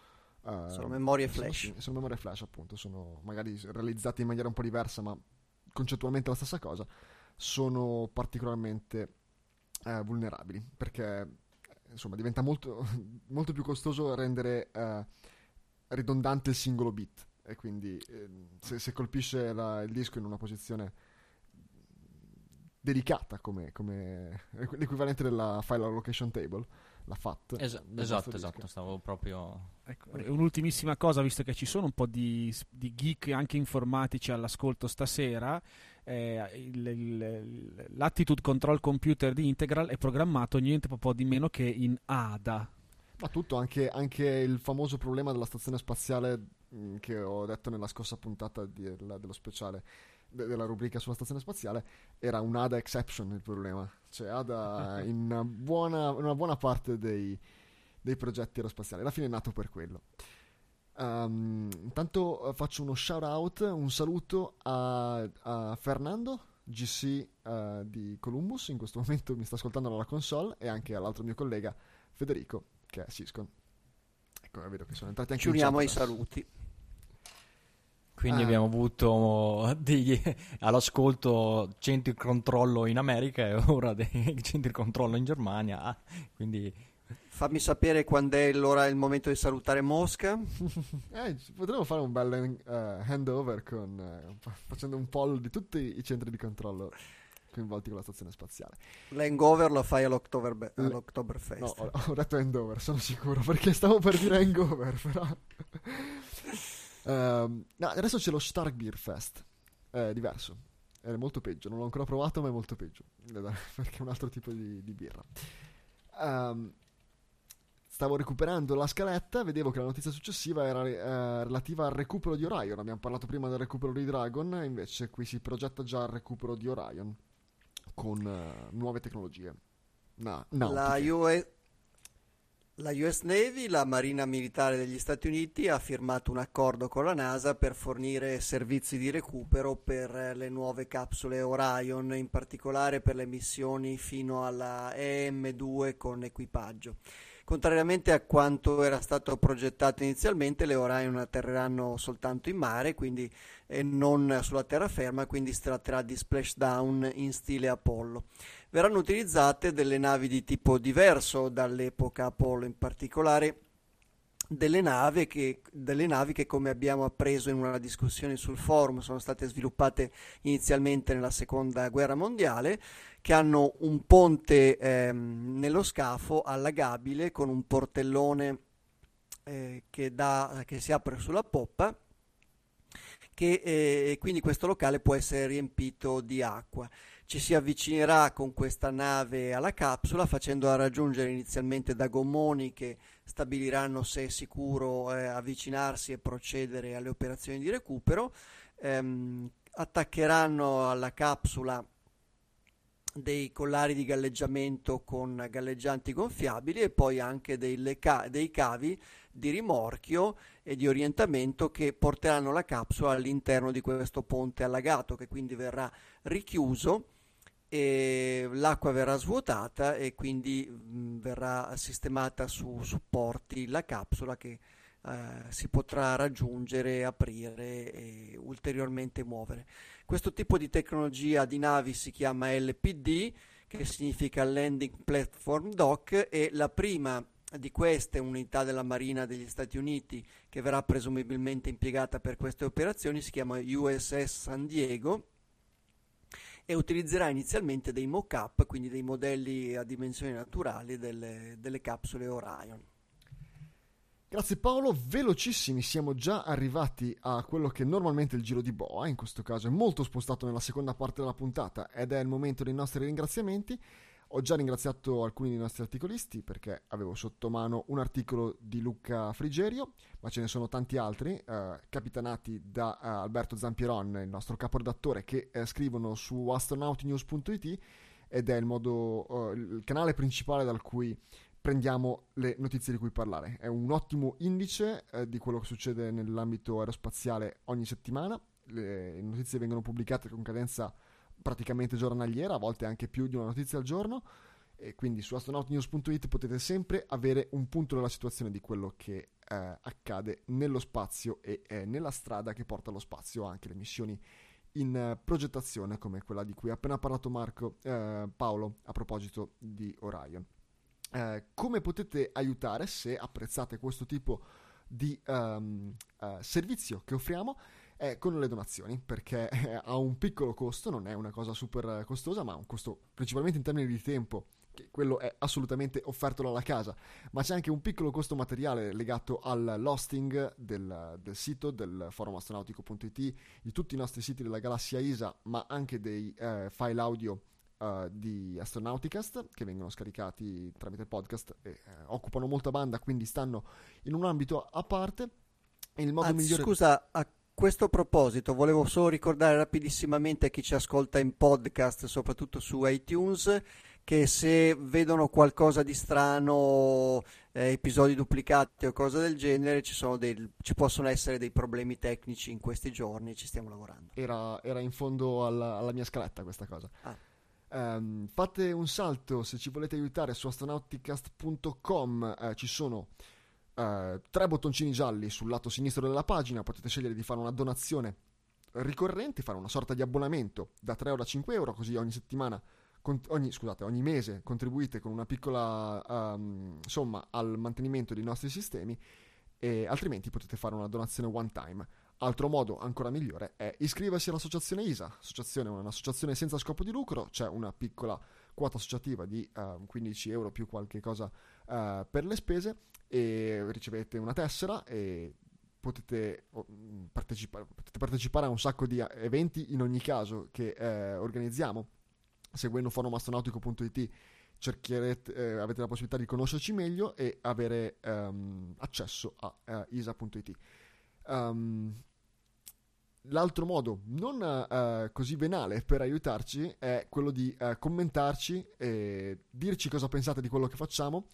Uh, sono memorie flash. Sono, sono memorie flash, appunto, sono magari realizzate in maniera un po' diversa, ma concettualmente la stessa cosa. Sono particolarmente uh, vulnerabili, perché insomma diventa molto, molto più costoso rendere uh, ridondante il singolo bit, e quindi eh, se, se colpisce la, il disco in una posizione delicata come, come l'equivalente della file allocation table, la F A T. Es- esatto, esatto, stavo proprio... Ecco, un'ultimissima cosa, visto che ci sono un po' di, di geek anche informatici all'ascolto stasera, eh, il, il, l'Attitude Control Computer di Integral è programmato niente po' di meno che in A D A. Ma tutto, anche, anche il famoso problema della stazione spaziale mh, che ho detto nella scorsa puntata di, la, dello speciale de, della rubrica sulla stazione spaziale, era un A D A exception il problema. Cioè A D A in una buona, una buona parte dei, dei progetti aerospaziali. Alla fine è nato per quello. Um, intanto uh, faccio uno shout out, un saluto a, a Fernando G C uh, di Columbus, in questo momento mi sta ascoltando dalla console, e anche all'altro mio collega Federico, che è Siscon. Ecco, vedo che sono entrati anche ci uniamo ai saluti. Quindi ah. abbiamo avuto di, all'ascolto centri di controllo in America e ora dei centri di controllo in Germania, quindi fammi sapere quando è l'ora, il momento di salutare Mosca. eh, potremmo fare un bel uh, handover con, uh, facendo un poll di tutti i centri di controllo coinvolti con la stazione spaziale. L'hangover lo fai all'October, L- all'Oktoberfest. No, ho, ho detto handover, sono sicuro, perché stavo per dire hangover, però... um, no, adesso c'è lo Stark Beer Fest, è diverso, è molto peggio, non l'ho ancora provato, ma è molto peggio, perché è un altro tipo di, di birra. Um, stavo recuperando la scaletta, vedevo che la notizia successiva era eh, relativa al recupero di Orion. Abbiamo parlato prima del recupero di Dragon, invece qui si progetta già il recupero di Orion con uh, nuove tecnologie. No, no, la, U S, la U S Navy, la Marina Militare degli Stati Uniti, ha firmato un accordo con la NASA per fornire servizi di recupero per le nuove capsule Orion, in particolare per le missioni fino alla E M due con equipaggio. Contrariamente a quanto era stato progettato inizialmente, le Orion atterreranno soltanto in mare, quindi e non sulla terraferma, quindi si tratterà di splashdown in stile Apollo. Verranno utilizzate delle navi di tipo diverso dall'epoca Apollo, in particolare delle navi che, delle navi che, come abbiamo appreso in una discussione sul forum, sono state sviluppate inizialmente nella seconda guerra mondiale, che hanno un ponte ehm, nello scafo allagabile con un portellone eh, che, dà, che si apre sulla poppa, che eh, quindi questo locale può essere riempito di acqua. Ci si avvicinerà con questa nave alla capsula, facendola raggiungere inizialmente da gommoni che stabiliranno se è sicuro eh, avvicinarsi e procedere alle operazioni di recupero. Ehm, attaccheranno alla capsula dei collari di galleggiamento con galleggianti gonfiabili e poi anche dei, ca- dei cavi di rimorchio e di orientamento che porteranno la capsula all'interno di questo ponte allagato, che quindi verrà richiuso e l'acqua verrà svuotata e quindi mh, verrà sistemata su supporti la capsula che eh, si potrà raggiungere, aprire e ulteriormente muovere. Questo tipo di tecnologia di navi si chiama L P D, che significa Landing Platform Dock, e la prima di queste unità della Marina degli Stati Uniti che verrà presumibilmente impiegata per queste operazioni si chiama U S S San Diego e utilizzerà inizialmente dei mock-up, quindi dei modelli a dimensioni naturali delle, delle capsule Orion. Grazie Paolo, velocissimi, siamo già arrivati a quello che normalmente è il giro di boa, in questo caso è molto spostato nella seconda parte della puntata ed è il momento dei nostri ringraziamenti. Ho già ringraziato alcuni dei nostri articolisti perché avevo sotto mano un articolo di Luca Frigerio, ma ce ne sono tanti altri, eh, capitanati da eh, Alberto Zampieron, il nostro caporedattore, che eh, scrivono su astronautinews punto it ed è il modo, eh, il canale principale dal cui prendiamo le notizie di cui parlare. È un ottimo indice eh, di quello che succede nell'ambito aerospaziale ogni settimana. Le notizie vengono pubblicate con cadenza praticamente giornaliera, a volte anche più di una notizia al giorno, e quindi su astronautinews punto it potete sempre avere un punto della situazione di quello che eh, accade nello spazio e eh, nella strada che porta allo spazio, anche le missioni in uh, progettazione come quella di cui ha appena parlato Marco eh, Paolo a proposito di Orion. Eh, come potete aiutare se apprezzate questo tipo di um, uh, servizio che offriamo? Eh, con le donazioni, perché eh, ha un piccolo costo, non è una cosa super costosa, ma ha un costo principalmente in termini di tempo, che quello è assolutamente offerto dalla casa, ma c'è anche un piccolo costo materiale legato all'hosting del, del sito, del forum astronautico punto it, di tutti i nostri siti della galassia I S A, ma anche dei eh, file audio uh, di Astronauticast che vengono scaricati tramite podcast e eh, occupano molta banda, quindi stanno in un ambito a parte. E il modo Anzi, migliore... scusa, a questo proposito volevo solo ricordare rapidissimamente a chi ci ascolta in podcast, soprattutto su iTunes, che se vedono qualcosa di strano, eh, episodi duplicati o cose del genere, ci sono dei, ci possono essere dei problemi tecnici in questi giorni, ci stiamo lavorando. Era, era in fondo alla, alla mia scaletta questa cosa. Ah. Um, fate un salto se ci volete aiutare su astronauticast punto com, eh, ci sono uh, tre bottoncini gialli sul lato sinistro della pagina, potete scegliere di fare una donazione ricorrente, fare una sorta di abbonamento da tre o da cinque euro, così ogni settimana Ogni, scusate, ogni mese contribuite con una piccola um, somma al mantenimento dei nostri sistemi, e altrimenti potete fare una donazione one time. Altro modo ancora migliore è iscriversi all'associazione I S A. L'associazione è un'associazione senza scopo di lucro, c'è una piccola quota associativa di uh, quindici euro più qualche cosa uh, per le spese, e ricevete una tessera e potete, uh, partecipa- potete partecipare a un sacco di eventi in ogni caso che uh, organizziamo. Seguendo forum astronautico punto it cercherete, eh, avete la possibilità di conoscerci meglio e avere um, accesso a uh, I S A punto it. Um, l'altro modo non uh, così venale per aiutarci è quello di uh, commentarci e dirci cosa pensate di quello che facciamo.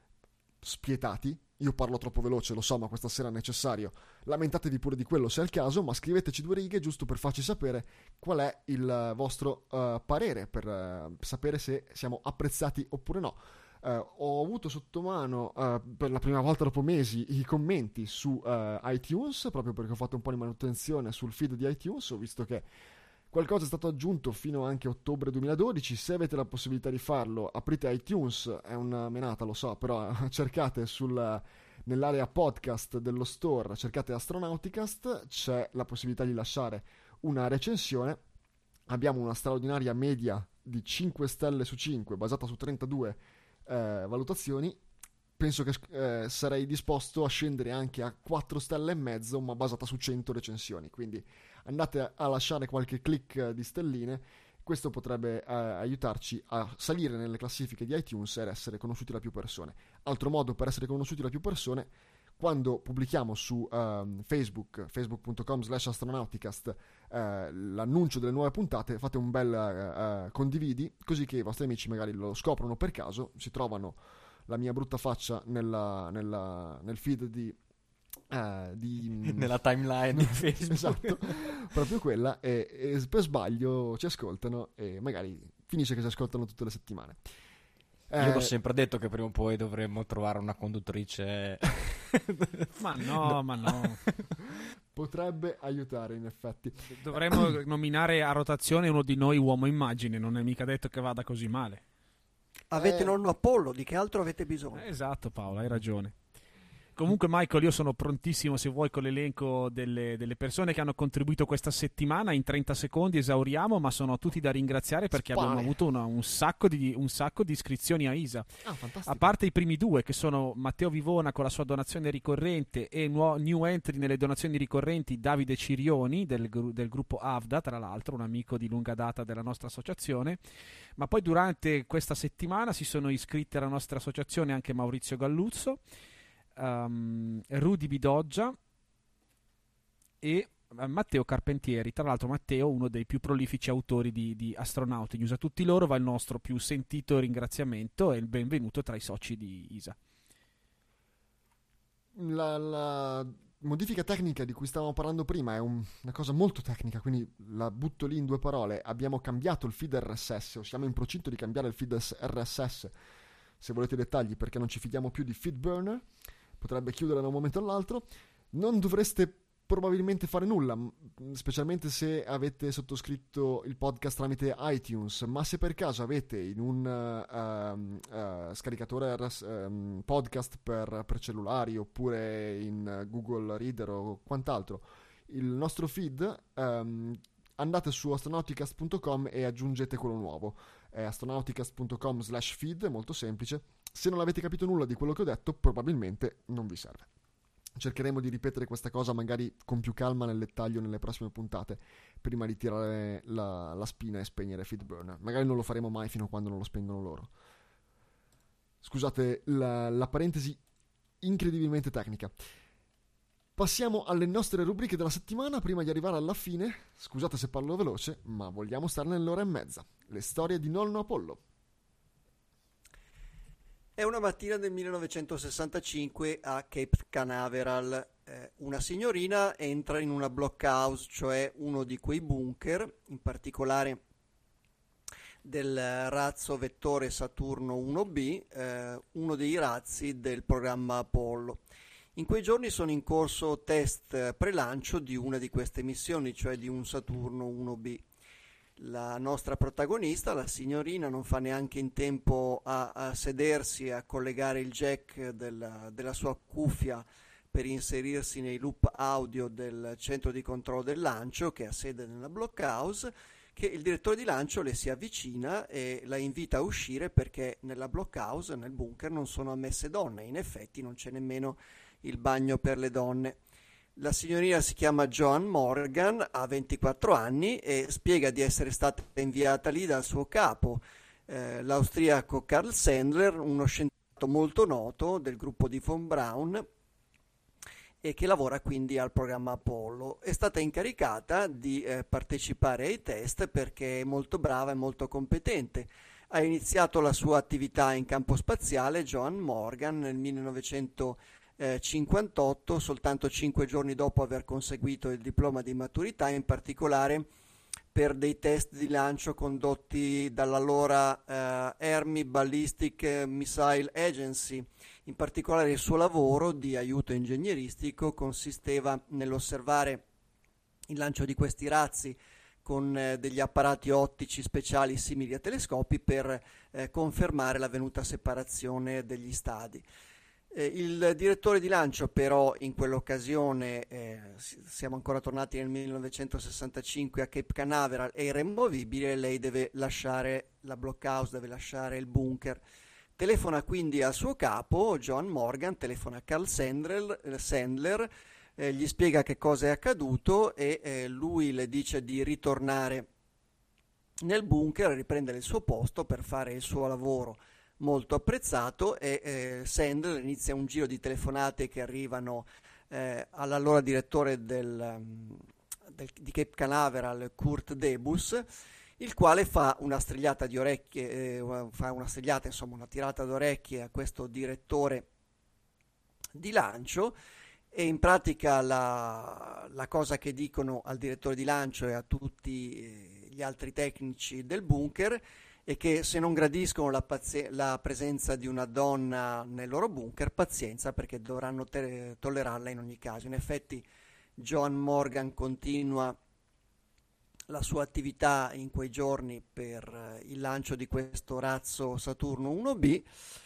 Spietati, io parlo troppo veloce, lo so, ma questa sera è necessario. Lamentatevi pure di quello se è il caso, ma scriveteci due righe giusto per farci sapere qual è il vostro uh, parere, per uh, sapere se siamo apprezzati oppure no. Uh, ho avuto sotto mano uh, per la prima volta dopo mesi i commenti su uh, iTunes, proprio perché ho fatto un po' di manutenzione sul feed di iTunes, ho visto che qualcosa è stato aggiunto fino anche a ottobre duemiladodici. Se avete la possibilità di farlo, aprite iTunes, è una menata, lo so, però cercate sul, nell'area podcast dello store, cercate Astronauticast, c'è la possibilità di lasciare una recensione. Abbiamo una straordinaria media di cinque stelle su cinque, basata su trentadue eh, valutazioni. Penso che eh, sarei disposto a scendere anche a quattro stelle e mezzo, ma basata su cento recensioni, quindi andate a lasciare qualche click di stelline. Questo potrebbe eh, aiutarci a salire nelle classifiche di iTunes ed essere conosciuti da più persone. Altro modo per essere conosciuti da più persone: quando pubblichiamo su um, Facebook, facebook punto com slash astronauticast, eh, l'annuncio delle nuove puntate, fate un bel uh, uh, condividi, così che i vostri amici magari lo scoprono per caso, si trovano la mia brutta faccia nella, nella, nel feed di, uh, di nella timeline di Facebook. Esatto, proprio quella, e, e per sbaglio ci ascoltano e magari finisce che si ascoltano tutte le settimane. Io eh, l'ho sempre detto che prima o poi dovremmo trovare una conduttrice. Ma no, ma no. Potrebbe aiutare in effetti. Dovremmo nominare a rotazione uno di noi uomo immagine, non è mica detto che vada così male. Avete Eh. nonno Apollo, di che altro avete bisogno? Eh, esatto Paolo, hai ragione. Comunque Michael, io sono prontissimo se vuoi con l'elenco delle, delle persone che hanno contribuito questa settimana. In trenta secondi esauriamo, ma sono tutti da ringraziare perché Spare. abbiamo avuto una, un, sacco di, un sacco di iscrizioni a I S A. Ah, fantastico. A parte i primi due che sono Matteo Vivona con la sua donazione ricorrente e nuo- new entry nelle donazioni ricorrenti Davide Cirioni del, gru- del gruppo AVDA, tra l'altro un amico di lunga data della nostra associazione. Ma poi durante questa settimana si sono iscritti alla nostra associazione anche Maurizio Galluzzo, Um, Rudy Bidoggia e uh, Matteo Carpentieri. Tra l'altro Matteo, uno dei più prolifici autori di, di Astronauti News. A tutti loro va il nostro più sentito ringraziamento e il benvenuto tra i soci di I S A. La, la modifica tecnica di cui stavamo parlando prima è un, una cosa molto tecnica, quindi la butto lì in due parole. Abbiamo cambiato il feed R S S, o siamo in procinto di cambiare il feed R S S. Se volete dettagli, perché non ci fidiamo più di FeedBurner, potrebbe chiudere da un momento all'altro. Non dovreste probabilmente fare nulla, specialmente se avete sottoscritto il podcast tramite iTunes, ma se per caso avete in un uh, uh, scaricatore um, podcast per, per cellulari oppure in Google Reader o quant'altro il nostro feed, um, andate su astronauticast punto com e aggiungete quello nuovo. È astronauticast punto com slash feed, molto semplice. Se non avete capito nulla di quello che ho detto, probabilmente non vi serve. Cercheremo di ripetere questa cosa magari con più calma nel dettaglio nelle prossime puntate, prima di tirare la, la spina e spegnere Feedburner. Magari non lo faremo mai fino a quando non lo spengono loro. Scusate la, la parentesi incredibilmente tecnica. Passiamo alle nostre rubriche della settimana prima di arrivare alla fine. Scusate se parlo veloce, ma vogliamo stare nell'ora e mezza. Le storie di nonno Apollo. È una mattina del millenovecentosessantacinque a Cape Canaveral. Eh, una signorina entra in una blockhouse, cioè uno di quei bunker, in particolare del razzo vettore Saturno uno B, eh, uno dei razzi del programma Apollo. In quei giorni sono in corso test prelancio di una di queste missioni, cioè di un Saturno uno B. La nostra protagonista, la signorina, non fa neanche in tempo a, a sedersi, a collegare il jack della, della sua cuffia per inserirsi nei loop audio del centro di controllo del lancio, che ha sede nella blockhouse, che il direttore di lancio le si avvicina e la invita a uscire perché nella blockhouse, nel bunker, non sono ammesse donne. In effetti non c'è nemmeno il bagno per le donne. La signorina si chiama Joan Morgan, ha ventiquattro anni e spiega di essere stata inviata lì dal suo capo, eh, l'austriaco Karl Sandler, uno scienziato molto noto del gruppo di von Braun e che lavora quindi al programma Apollo. È stata incaricata di eh, partecipare ai test perché è molto brava e molto competente. Ha iniziato la sua attività in campo spaziale, Joan Morgan, nel millenovecentocinquantotto, soltanto cinque giorni dopo aver conseguito il diploma di maturità, in particolare per dei test di lancio condotti dall'allora eh, Army Ballistic Missile Agency. In particolare il suo lavoro di aiuto ingegneristico consisteva nell'osservare il lancio di questi razzi con eh, degli apparati ottici speciali simili a telescopi per eh, confermare l'avvenuta separazione degli stadi. Eh, il direttore di lancio però in quell'occasione, eh, siamo ancora tornati nel millenovecentosessantacinque a Cape Canaveral, è irremovibile e lei deve lasciare la blockhouse, deve lasciare il bunker. Telefona quindi al suo capo, Joan Morgan, telefona a Karl Sandler, eh, Sandler eh, gli spiega che cosa è accaduto e eh, lui le dice di ritornare nel bunker e riprendere il suo posto per fare il suo lavoro molto apprezzato e eh, Sandler inizia un giro di telefonate che arrivano eh, all'allora direttore del, del, di Cape Canaveral, Kurt Debus, il quale fa una strigliata di orecchie, eh, fa una strigliata, insomma una tirata d'orecchie a questo direttore di lancio e in pratica la, la cosa che dicono al direttore di lancio e a tutti eh, gli altri tecnici del bunker è che se non gradiscono la, pazi- la presenza di una donna nel loro bunker, pazienza perché dovranno te- tollerarla in ogni caso. In effetti Joan Morgan continua la sua attività in quei giorni per il lancio di questo razzo Saturno uno B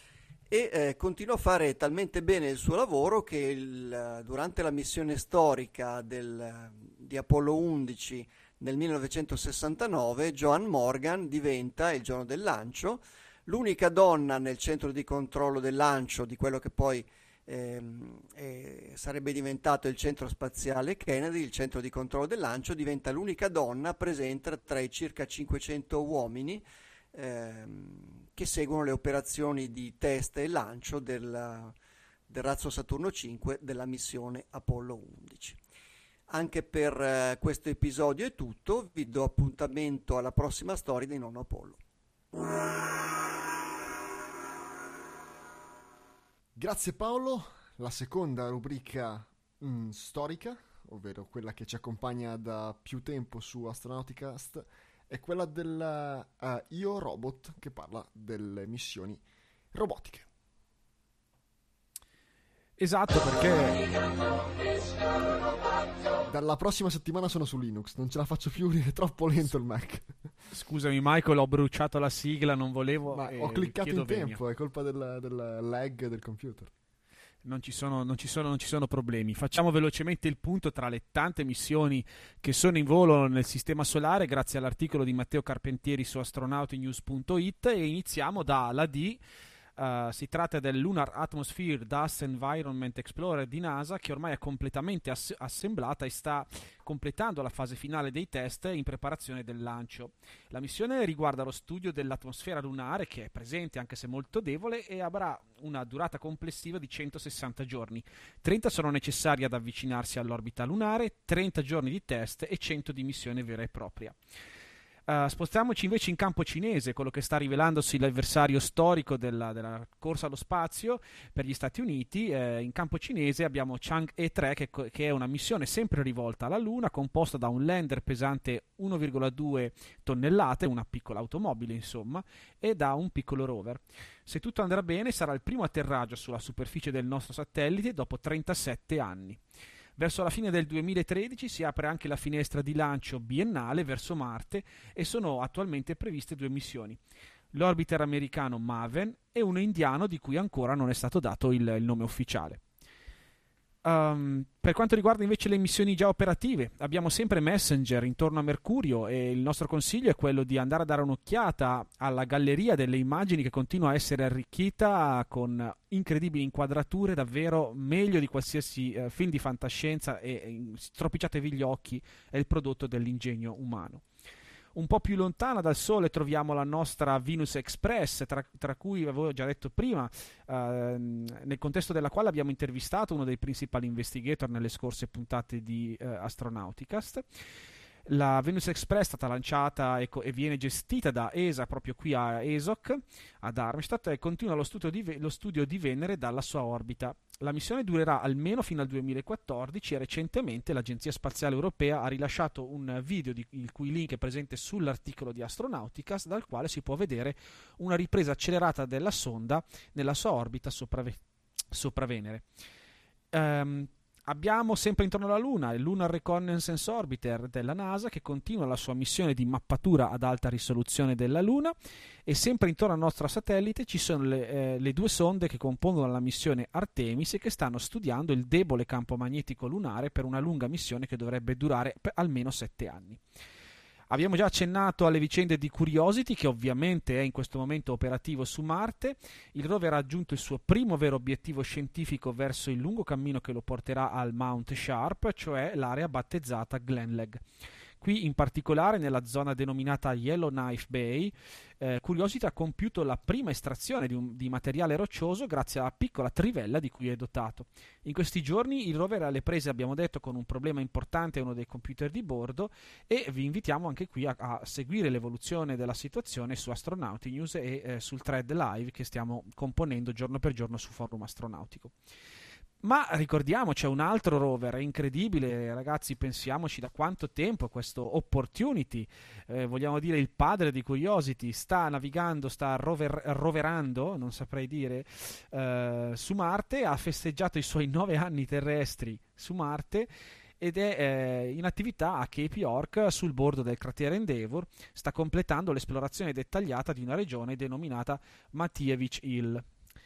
e eh, continua a fare talmente bene il suo lavoro che il, durante la missione storica del, di Apollo undici nel millenovecentosessantanove Joan Morgan diventa, il giorno del lancio, l'unica donna nel centro di controllo del lancio di quello che poi ehm, eh, sarebbe diventato il centro spaziale Kennedy, il centro di controllo del lancio, diventa l'unica donna presente tra i circa cinquecento uomini ehm, che seguono le operazioni di test e lancio del, del razzo Saturno cinque della missione Apollo undici. Anche per eh, questo episodio è tutto, vi do appuntamento alla prossima storia di Nonno Apollo. Grazie Paolo, la seconda rubrica mh, storica, ovvero quella che ci accompagna da più tempo su Astronauticast, è quella del uh, Io Robot, che parla delle missioni robotiche. Esatto, perché dalla prossima settimana sono su Linux, non ce la faccio più, è troppo lento il Mac. Scusami Michael, ho bruciato la sigla, non volevo. Ma eh, ho cliccato in venia. tempo, è colpa del, del lag del computer. Non ci, sono, non, ci sono, non ci sono problemi. Facciamo velocemente il punto tra le tante missioni che sono in volo nel sistema solare grazie all'articolo di Matteo Carpentieri su astronautinews punto it e iniziamo dalla D. Uh, si tratta del Lunar Atmosphere Dust Environment Explorer di NASA, che ormai è completamente ass- assemblata e sta completando la fase finale dei test in preparazione del lancio. La missione riguarda lo studio dell'atmosfera lunare, che è presente anche se molto debole, e avrà una durata complessiva di centosessanta giorni. trenta sono necessari ad avvicinarsi all'orbita lunare, trenta giorni di test e cento di missione vera e propria. Uh, spostiamoci invece in campo cinese, quello che sta rivelandosi l'avversario storico della, della corsa allo spazio per gli Stati Uniti. Eh, in campo cinese abbiamo Chang'e tre, che, che è una missione sempre rivolta alla Luna, composta da un lander pesante uno virgola due tonnellate, una piccola automobile insomma, e da un piccolo rover. Se tutto andrà bene sarà il primo atterraggio sulla superficie del nostro satellite dopo trentasette anni. Verso la fine del duemilatredici si apre anche la finestra di lancio biennale verso Marte e sono attualmente previste due missioni: l'orbiter americano Maven e uno indiano di cui ancora non è stato dato il, il nome ufficiale. Um, per quanto riguarda invece le missioni già operative, abbiamo sempre Messenger intorno a Mercurio e il nostro consiglio è quello di andare a dare un'occhiata alla galleria delle immagini, che continua a essere arricchita con incredibili inquadrature, davvero meglio di qualsiasi uh, film di fantascienza, e, e stropicciatevi gli occhi, è il prodotto dell'ingegno umano. Un po' più lontana dal Sole troviamo la nostra Venus Express, tra, tra cui avevo già detto prima, eh, nel contesto della quale abbiamo intervistato uno dei principali investigator nelle scorse puntate di eh, Astronauticast. La Venus Express è stata lanciata e, co- e viene gestita da E S A proprio qui a E S O C, ad Darmstadt, e continua lo studio, di Ve- lo studio di Venere dalla sua orbita. La missione durerà almeno fino al duemilaquattordici e recentemente l'Agenzia Spaziale Europea ha rilasciato un video di, il cui link è presente sull'articolo di Astronauticas, dal quale si può vedere una ripresa accelerata della sonda nella sua orbita sopra, Ve- sopra Venere. Um, Abbiamo sempre intorno alla Luna il Lunar Reconnaissance Orbiter della NASA, che continua la sua missione di mappatura ad alta risoluzione della Luna, e sempre intorno al nostro satellite ci sono le, eh, le due sonde che compongono la missione Artemis e che stanno studiando il debole campo magnetico lunare per una lunga missione che dovrebbe durare per almeno sette anni. Abbiamo già accennato alle vicende di Curiosity, che ovviamente è in questo momento operativo su Marte. Il rover ha raggiunto il suo primo vero obiettivo scientifico verso il lungo cammino che lo porterà al Mount Sharp, cioè l'area battezzata Glen Leg. Qui in particolare nella zona denominata Yellowknife Bay, eh, Curiosity ha compiuto la prima estrazione di, un, di materiale roccioso grazie alla piccola trivella di cui è dotato. In questi giorni il rover è alle prese, abbiamo detto, con un problema importante a uno dei computer di bordo, e vi invitiamo anche qui a, a seguire l'evoluzione della situazione su Astronauti News e eh, sul thread live che stiamo componendo giorno per giorno su Forum Astronautico. Ma ricordiamo, c'è un altro rover, è incredibile ragazzi, pensiamoci da quanto tempo questo Opportunity, eh, vogliamo dire il padre di Curiosity, sta navigando, sta rover, roverando, non saprei dire, eh, su Marte, ha festeggiato i suoi nove anni terrestri su Marte ed è eh, in attività a Cape York sul bordo del cratere Endeavour, sta completando l'esplorazione dettagliata di una regione denominata Matijevich Hill.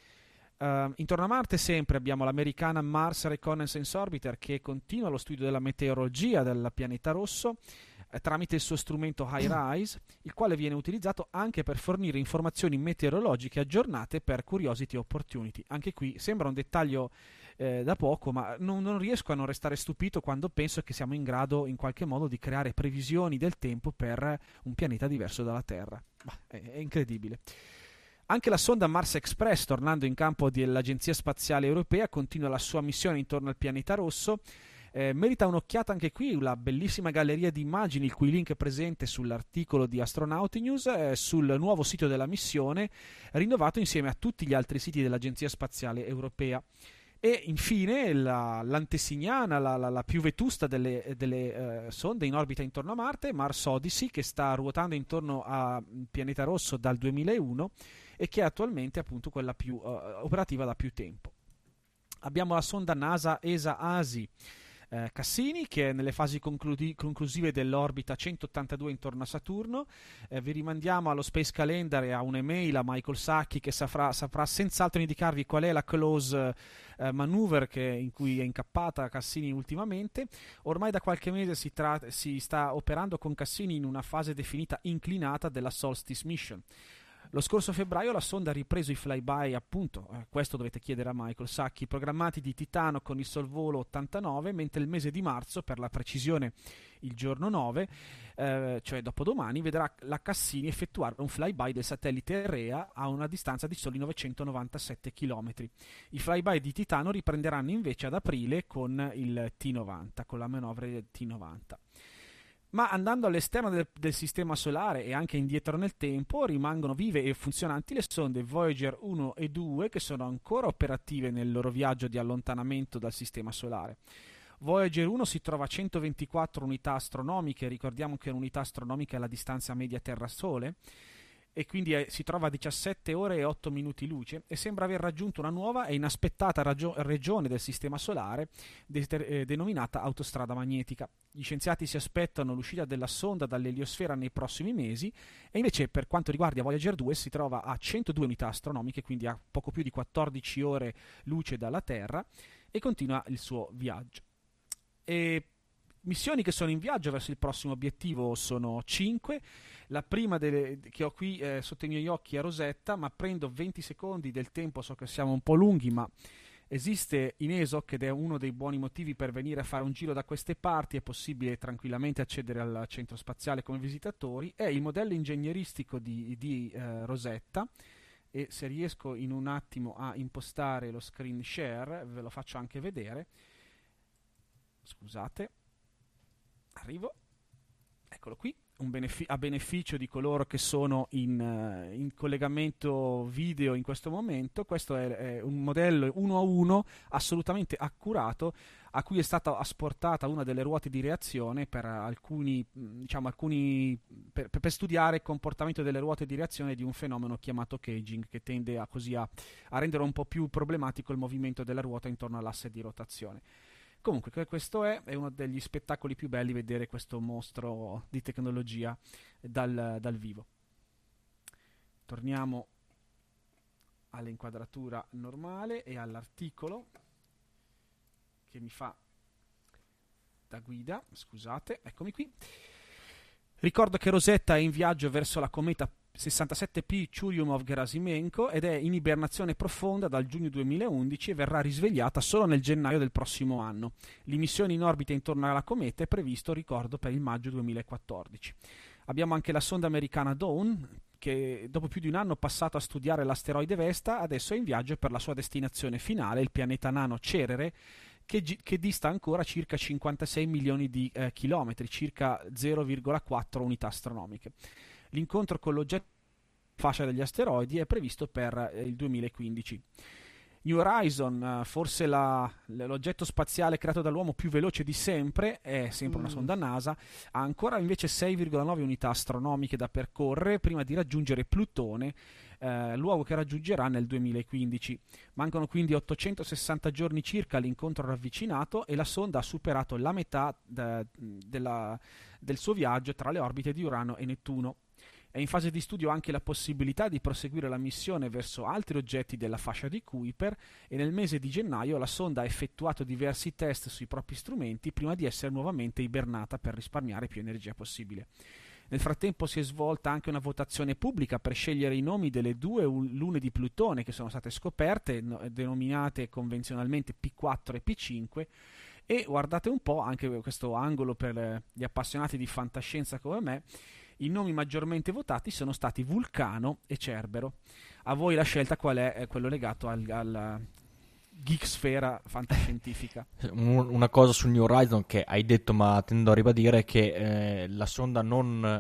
Uh, intorno a Marte sempre abbiamo l'americana Mars Reconnaissance Orbiter, che continua lo studio della meteorologia del pianeta rosso eh, tramite il suo strumento HiRISE, il quale viene utilizzato anche per fornire informazioni meteorologiche aggiornate per Curiosity Opportunity. Anche qui sembra un dettaglio eh, da poco, ma non, non riesco a non restare stupito quando penso che siamo in grado in qualche modo di creare previsioni del tempo per un pianeta diverso dalla Terra. Bah, è, è incredibile. Anche la sonda Mars Express, tornando in campo dell'Agenzia Spaziale Europea, continua la sua missione intorno al pianeta rosso. Eh, merita un'occhiata anche qui la bellissima galleria di immagini, il cui link è presente sull'articolo di Astronauti News, eh, sul nuovo sito della missione, rinnovato insieme a tutti gli altri siti dell'Agenzia Spaziale Europea. E infine la, l'antesignana, la, la, la più vetusta delle, delle eh, sonde in orbita intorno a Marte, Mars Odyssey, che sta ruotando intorno al pianeta rosso dal duemilauno e che è attualmente appunto quella più uh, operativa da più tempo. Abbiamo la sonda NASA E S A-ASI eh, Cassini, che è nelle fasi concludi- conclusive dell'orbita centottantadue intorno a Saturno. Eh, vi rimandiamo allo Space Calendar e a un'email a Michael Sacchi, che saprà, saprà senz'altro indicarvi qual è la close eh, maneuver che, in cui è incappata Cassini ultimamente. Ormai da qualche mese si, tra- si sta operando con Cassini in una fase definita inclinata della Solstice Mission. Lo scorso febbraio la sonda ha ripreso i flyby, appunto, eh, questo dovete chiedere a Michael Sacchi, programmati di Titano con il sorvolo ottantanove, mentre il mese di marzo, per la precisione il giorno nove, eh, cioè dopodomani, vedrà la Cassini effettuare un flyby del satellite Rhea a una distanza di soli novecentonovantasette chilometri. I flyby di Titano riprenderanno invece ad aprile con il T novanta, con la manovra del T novanta. Ma andando all'esterno del, del sistema solare e anche indietro nel tempo, rimangono vive e funzionanti le sonde Voyager uno e due, che sono ancora operative nel loro viaggio di allontanamento dal sistema solare. Voyager uno si trova a centoventiquattro unità astronomiche, ricordiamo che un'unità astronomica è la distanza media Terra-Sole, e quindi è, si trova a diciassette ore e otto minuti luce, e sembra aver raggiunto una nuova e inaspettata ragio- regione del sistema solare de- eh, denominata autostrada magnetica. Gli scienziati si aspettano l'uscita della sonda dall'eliosfera nei prossimi mesi, e invece per quanto riguarda Voyager due si trova a centodue unità astronomiche, quindi a poco più di quattordici ore luce dalla Terra, e continua il suo viaggio. E missioni che sono in viaggio verso il prossimo obiettivo sono cinque. La prima delle, che ho qui eh, sotto i miei occhi è Rosetta, ma prendo venti secondi del tempo, so che siamo un po' lunghi, ma esiste INESOC ed è uno dei buoni motivi per venire a fare un giro da queste parti. È possibile tranquillamente accedere al centro spaziale come visitatori. È il modello ingegneristico di, di eh, Rosetta, e se riesco in un attimo a impostare lo screen share ve lo faccio anche vedere. Scusate, arrivo, eccolo qui. Un benefi- a beneficio di coloro che sono in, uh, in collegamento video in questo momento, questo è, è un modello uno a uno assolutamente accurato, a cui è stata asportata una delle ruote di reazione per alcuni, diciamo, alcuni per, per studiare il comportamento delle ruote di reazione di un fenomeno chiamato caging, che tende a, così a, a rendere un po' più problematico il movimento della ruota intorno all'asse di rotazione. Comunque questo è, è uno degli spettacoli più belli, vedere questo mostro di tecnologia dal, dal vivo. Torniamo all'inquadratura normale e all'articolo che mi fa da guida. Scusate, eccomi qui. Ricordo che Rosetta è in viaggio verso la cometa sessantasette P Churyumov-Gerasimenko ed è in ibernazione profonda dal giugno duemilaundici e verrà risvegliata solo nel gennaio del prossimo anno. L'immissione in orbita intorno alla cometa è previsto, ricordo, per il maggio duemilaquattordici. Abbiamo anche la sonda americana Dawn, che dopo più di un anno passato a studiare l'asteroide Vesta, adesso è in viaggio per la sua destinazione finale, il pianeta nano Cerere, che, gi- che dista ancora circa cinquantasei milioni di eh, chilometri, circa zero virgola quattro unità astronomiche. L'incontro con l'oggetto fascia degli asteroidi è previsto per eh, il duemilaquindici. New Horizon, forse la, l'oggetto spaziale creato dall'uomo più veloce di sempre, è sempre una sonda NASA, ha ancora invece sei virgola nove unità astronomiche da percorrere prima di raggiungere Plutone, eh, luogo che raggiungerà nel duemilaquindici. Mancano quindi ottocentosessanta giorni circa all'incontro ravvicinato, e la sonda ha superato la metà de, della, del suo viaggio tra le orbite di Urano e Nettuno. È in fase di studio anche la possibilità di proseguire la missione verso altri oggetti della fascia di Kuiper, e nel mese di gennaio la sonda ha effettuato diversi test sui propri strumenti prima di essere nuovamente ibernata per risparmiare più energia possibile. Nel frattempo si è svolta anche una votazione pubblica per scegliere i nomi delle due lune di Plutone che sono state scoperte, denominate convenzionalmente P quattro e P cinque, e guardate un po', anche questo angolo per gli appassionati di fantascienza come me, i nomi maggiormente votati sono stati Vulcano e Cerbero. A voi la scelta qual è? È quello legato al, alla geeksfera fantascientifica. Una cosa sul New Horizon che hai detto, ma tendo a ribadire, che eh, la sonda non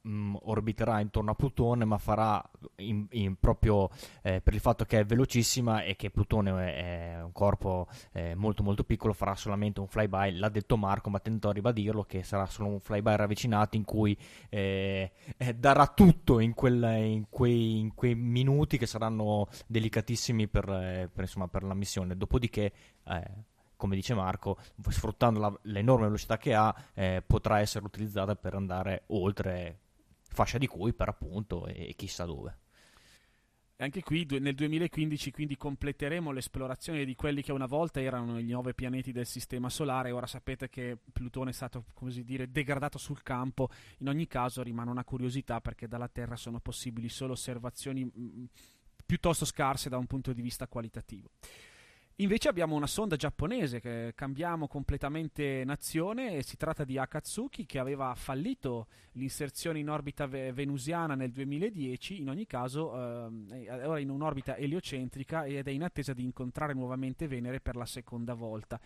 mh, orbiterà intorno a Plutone, ma farà in, in proprio eh, per il fatto che è velocissima e che Plutone è, è un corpo eh, molto molto piccolo, farà solamente un flyby. L'ha detto Marco, ma tento a ribadirlo, che sarà solo un flyby ravvicinato in cui eh, eh, darà tutto in, quel, in, quei, in quei minuti che saranno delicatissimi per, eh, per, insomma, per la missione. Dopodiché eh, come dice Marco, sfruttando la, l'enorme velocità che ha, eh, potrà essere utilizzata per andare oltre fascia di Kuiper, appunto, e, e chissà dove. Anche qui nel duemilaquindici quindi completeremo l'esplorazione di quelli che una volta erano i nove pianeti del sistema solare. Ora sapete che Plutone è stato, così dire, degradato sul campo. In ogni caso rimane una curiosità, perché dalla Terra sono possibili solo osservazioni mh, piuttosto scarse da un punto di vista qualitativo. Invece abbiamo una sonda giapponese, che cambiamo completamente nazione, e si tratta di Akatsuki, che aveva fallito l'inserzione in orbita ve- venusiana nel duemiladieci. In ogni caso eh, è ora in un'orbita eliocentrica ed è in attesa di incontrare nuovamente Venere per la seconda volta.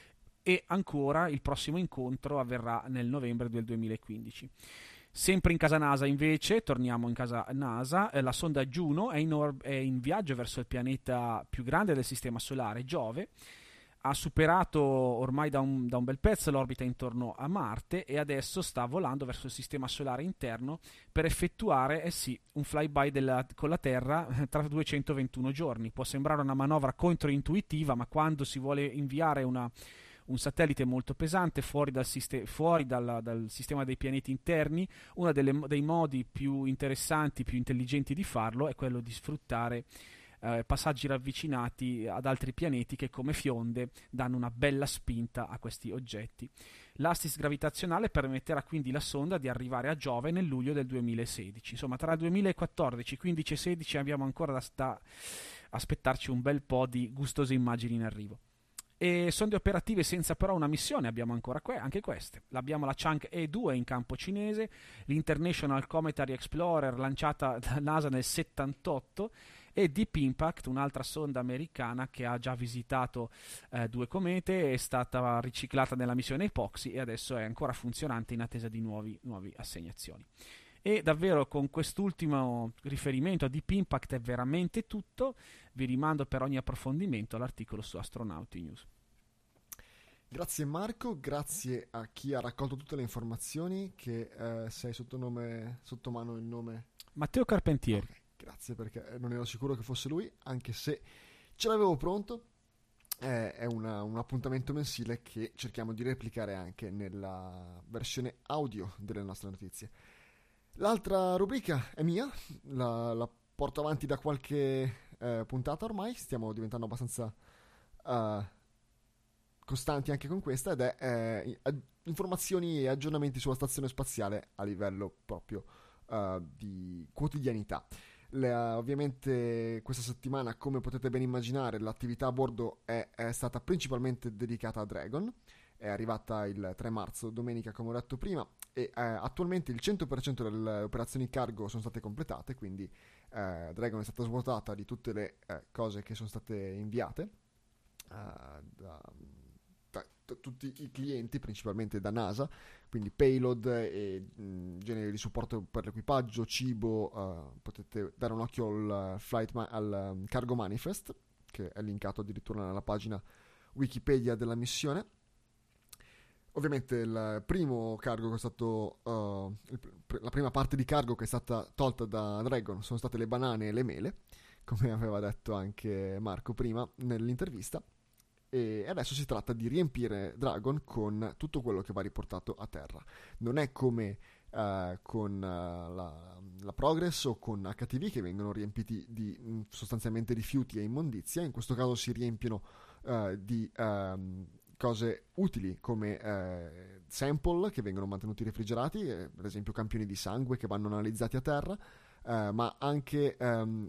E ancora il prossimo incontro avverrà nel novembre del duemilaquindici. Sempre in casa NASA, invece, torniamo in casa NASA, eh, la sonda Juno è in, or- è in viaggio verso il pianeta più grande del sistema solare, Giove. Ha superato ormai da un, da un bel pezzo l'orbita intorno a Marte e adesso sta volando verso il sistema solare interno per effettuare, eh sì, un flyby della, con la Terra tra duecentoventuno giorni. Può sembrare una manovra controintuitiva, ma quando si vuole inviare una... un satellite molto pesante fuori dal, siste- fuori dal, dal sistema dei pianeti interni, uno delle, dei modi più interessanti, più intelligenti di farlo è quello di sfruttare eh, passaggi ravvicinati ad altri pianeti che, come fionde, danno una bella spinta a questi oggetti. L'astis gravitazionale permetterà quindi alla sonda di arrivare a Giove nel luglio del duemilasedici. Insomma, tra il duemilaquattordici, quindici e sedici abbiamo ancora da sta- aspettarci un bel po' di gustose immagini in arrivo. E sonde operative senza però una missione abbiamo ancora que- anche queste. L'abbiamo la Chang'e E due in campo cinese, l'International Cometary Explorer lanciata da NASA nel settantotto, e Deep Impact, un'altra sonda americana che ha già visitato eh, due comete, è stata riciclata nella missione Epoxy e adesso è ancora funzionante in attesa di nuovi, nuovi assegnazioni. E davvero con quest'ultimo riferimento a Deep Impact è veramente tutto. Vi rimando per ogni approfondimento all'articolo su Astronauti News. Grazie Marco, grazie a chi ha raccolto tutte le informazioni, che eh, sei sotto, nome, sotto mano il nome... Matteo Carpentieri. Okay, grazie, perché non ero sicuro che fosse lui, anche se ce l'avevo pronto. Eh, è una, un appuntamento mensile che cerchiamo di replicare anche nella versione audio delle nostre notizie. L'altra rubrica è mia, la, la porto avanti da qualche eh, puntata ormai, stiamo diventando abbastanza uh, costanti anche con questa, ed è eh, ag- informazioni e aggiornamenti sulla stazione spaziale a livello proprio uh, di quotidianità. Le, uh, ovviamente questa settimana, come potete ben immaginare, l'attività a bordo è, è stata principalmente dedicata a Dragon. È arrivata il tre marzo, domenica, come ho detto prima, e eh, attualmente il cento per cento delle operazioni cargo sono state completate, quindi eh, Dragon è stata svuotata di tutte le eh, cose che sono state inviate eh, da, da, da tutti i clienti, principalmente da NASA, quindi payload e mh, generi di supporto per l'equipaggio, cibo. Eh, potete dare un occhio al, flight ma- al um, cargo manifest, che è linkato addirittura nella pagina Wikipedia della missione. Ovviamente il primo cargo che è stato uh, il, la prima parte di cargo che è stata tolta da Dragon sono state le banane e le mele, come aveva detto anche Marco prima nell'intervista, e adesso si tratta di riempire Dragon con tutto quello che va riportato a terra. Non è come uh, con uh, la, la Progress o con H T V, che vengono riempiti di mh, sostanzialmente rifiuti e immondizia. In questo caso si riempiono uh, di uh, cose utili, come eh, sample che vengono mantenuti refrigerati, eh, ad esempio campioni di sangue che vanno analizzati a terra, eh, ma anche ehm,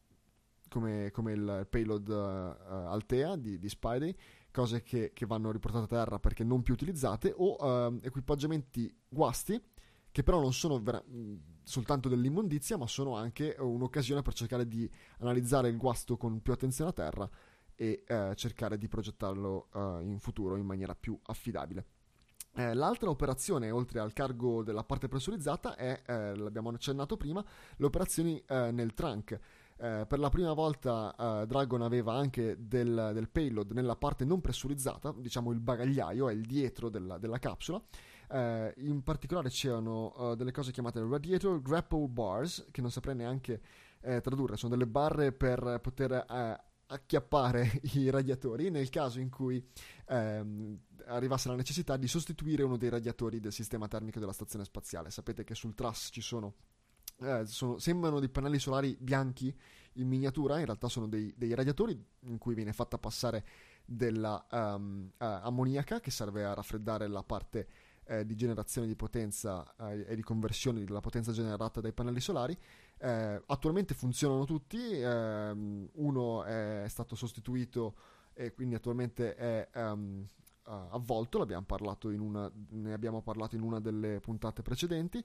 come, come il payload uh, Altea di, di Spidey, cose che, che vanno riportate a terra perché non più utilizzate, o uh, equipaggiamenti guasti che però non sono vera- soltanto dell'immondizia, ma sono anche un'occasione per cercare di analizzare il guasto con più attenzione a terra e eh, cercare di progettarlo uh, in futuro in maniera più affidabile. Eh, l'altra operazione, oltre al cargo della parte pressurizzata, è, eh, l'abbiamo accennato prima, le operazioni eh, nel trunk. Eh, per la prima volta eh, Dragon aveva anche del, del payload nella parte non pressurizzata, diciamo il bagagliaio, è il dietro della, della capsula. Eh, in particolare c'erano uh, delle cose chiamate radiator grapple bars, che non saprei neanche eh, tradurre, sono delle barre per poter eh, acchiappare i radiatori nel caso in cui ehm, arrivasse la necessità di sostituire uno dei radiatori del sistema termico della stazione spaziale. Sapete che sul truss ci sono Eh, sono, sembrano dei pannelli solari bianchi in miniatura, in realtà sono dei, dei radiatori in cui viene fatta passare della um, uh, ammoniaca che serve a raffreddare la parte eh, di generazione di potenza eh, e di conversione della potenza generata dai pannelli solari. Eh, attualmente funzionano tutti, ehm, uno è stato sostituito e quindi attualmente è um, uh, avvolto, l'abbiamo parlato in una, ne abbiamo parlato in una delle puntate precedenti.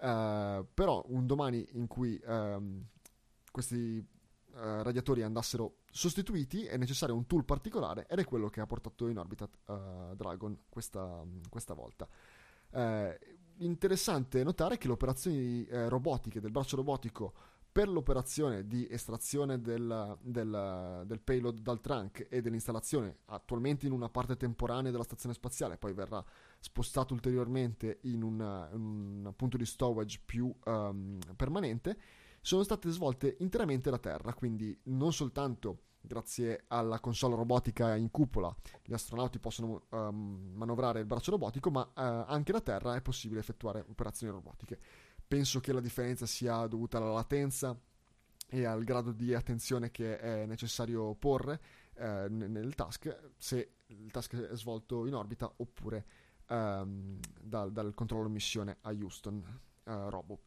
Uh, però un domani in cui uh, questi uh, radiatori andassero sostituiti è necessario un tool particolare ed è quello che ha portato in orbita uh, Dragon questa, questa volta. Uh, interessante notare che le operazioni uh, robotiche del braccio robotico per l'operazione di estrazione del, del, del payload dal trunk e dell'installazione attualmente in una parte temporanea della stazione spaziale, poi verrà spostato ulteriormente in, una, in un punto di stowage più um, permanente, sono state svolte interamente da terra, quindi non soltanto grazie alla console robotica in cupola gli astronauti possono um, manovrare il braccio robotico, ma uh, anche da terra è possibile effettuare operazioni robotiche. Penso che la differenza sia dovuta alla latenza e al grado di attenzione che è necessario porre eh, nel task, se il task è svolto in orbita oppure ehm, dal, dal controllo missione a Houston eh, Robo.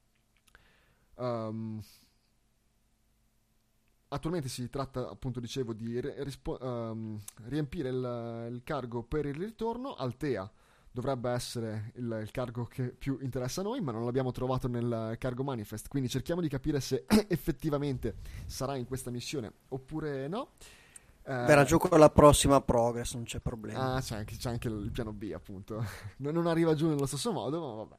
Um, attualmente si tratta, appunto dicevo, di ri- rispo- um, riempire il, il cargo per il ritorno. Altea dovrebbe essere il, il cargo che più interessa a noi, ma non l'abbiamo trovato nel cargo manifest, quindi cerchiamo di capire se effettivamente sarà in questa missione oppure no. Eh, Verrà giù con la prossima Progress, non c'è problema. Ah, c'è anche, c'è anche il piano B, appunto. non, non arriva giù nello stesso modo, ma vabbè.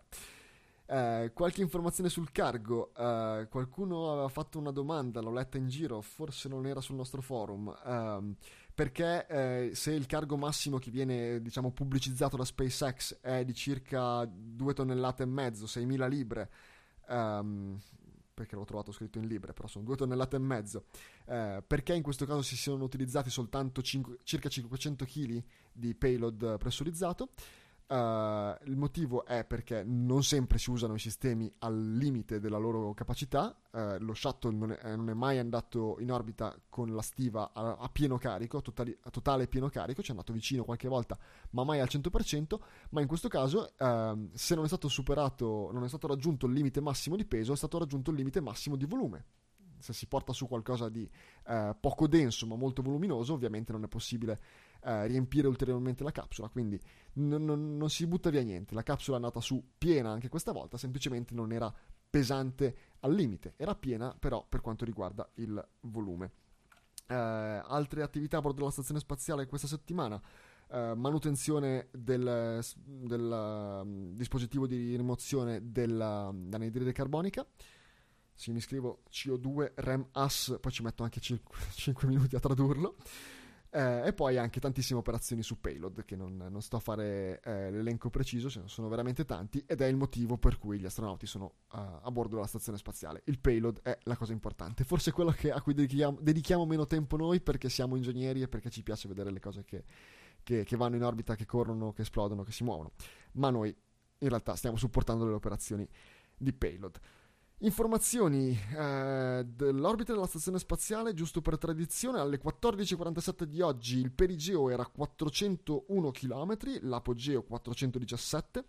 Eh, qualche informazione sul cargo. Eh, qualcuno aveva fatto una domanda, l'ho letta in giro, forse non era sul nostro forum. Ehm, perché eh, se il cargo massimo che viene, diciamo, pubblicizzato da SpaceX è di circa due tonnellate e mezzo, seimila libre, um, perché l'ho trovato scritto in libre, però sono due tonnellate e mezzo, eh, perché in questo caso si sono utilizzati soltanto cinque, circa cinquecento chili di payload pressurizzato? Uh, il motivo è perché non sempre si usano i sistemi al limite della loro capacità. Uh, lo shuttle non è, non è mai andato in orbita con la stiva a, a pieno carico, totali, a totale pieno carico, ci è andato vicino qualche volta, ma mai al cento per cento. Ma in questo caso, uh, se non è stato superato, non è stato raggiunto il limite massimo di peso, è stato raggiunto il limite massimo di volume. Se si porta su qualcosa di uh, poco denso ma molto voluminoso, ovviamente non è possibile uh, riempire ulteriormente la capsula, quindi non, non, non si butta via niente. La capsula è andata su piena anche questa volta, semplicemente non era pesante al limite, era piena però per quanto riguarda il volume. Uh, altre attività a bordo della stazione spaziale questa settimana: uh, manutenzione del, del uh, dispositivo di rimozione dell'anidride carbonica. Se mi scrivo C O due R E M A S, poi ci metto anche cinque minuti a tradurlo. Eh, e poi anche tantissime operazioni su payload, che non, non sto a fare eh, l'elenco preciso, ce ne sono veramente tanti, ed è il motivo per cui gli astronauti sono uh, a bordo della stazione spaziale. Il payload è la cosa importante, forse quello che, a cui dedichiamo, dedichiamo meno tempo noi, perché siamo ingegneri e perché ci piace vedere le cose che, che, che vanno in orbita, che corrono, che esplodono, che si muovono. Ma noi in realtà stiamo supportando le operazioni di payload. Informazioni eh, dell'orbita della stazione spaziale, giusto per tradizione: alle quattordici e quarantasette di oggi il perigeo era quattrocentouno chilometri, l'apogeo quattrocentodiciassette.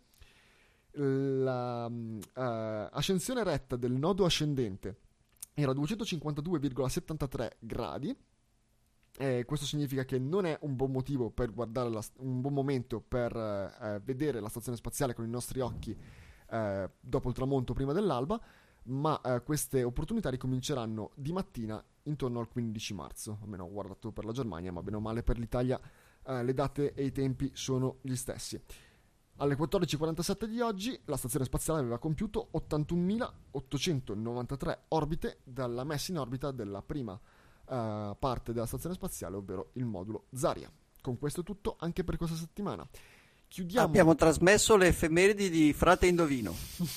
La eh, ascensione retta del nodo ascendente era duecentocinquantadue virgola settantatré gradi. Eh, questo significa che non è un buon motivo per guardare la, un buon momento per eh, vedere la stazione spaziale con i nostri occhi eh, dopo il tramonto, prima dell'alba. Ma eh, queste opportunità ricominceranno di mattina intorno al quindici marzo, almeno ho guardato per la Germania, ma bene o male per l'Italia eh, le date e i tempi sono gli stessi. Alle quattordici e quarantasette di oggi la stazione spaziale aveva compiuto ottantunomilaottocentonovantatré orbite dalla messa in orbita della prima uh, parte della stazione spaziale, ovvero il modulo Zarya. Con questo è tutto anche per questa settimana. Chiudiamo. Abbiamo trasmesso le effemeridi di Frate Indovino.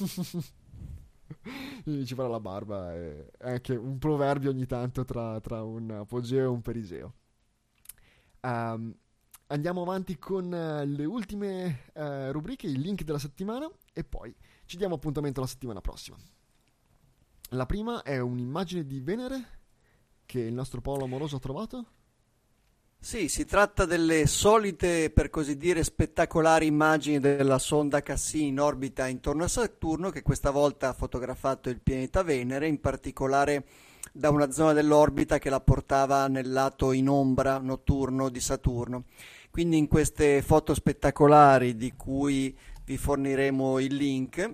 Mi ci farà la barba, è anche un proverbio ogni tanto tra, tra un apogeo e un periseo. Um, Andiamo avanti con uh, le ultime uh, rubriche, i link della settimana, e poi ci diamo appuntamento la settimana prossima. La prima è un'immagine di Venere che il nostro Paolo Amoroso ha trovato. Sì, si tratta delle solite, per così dire, spettacolari immagini della sonda Cassini in orbita intorno a Saturno, che questa volta ha fotografato il pianeta Venere, in particolare da una zona dell'orbita che la portava nel lato in ombra notturno di Saturno. Quindi in queste foto spettacolari, di cui vi forniremo il link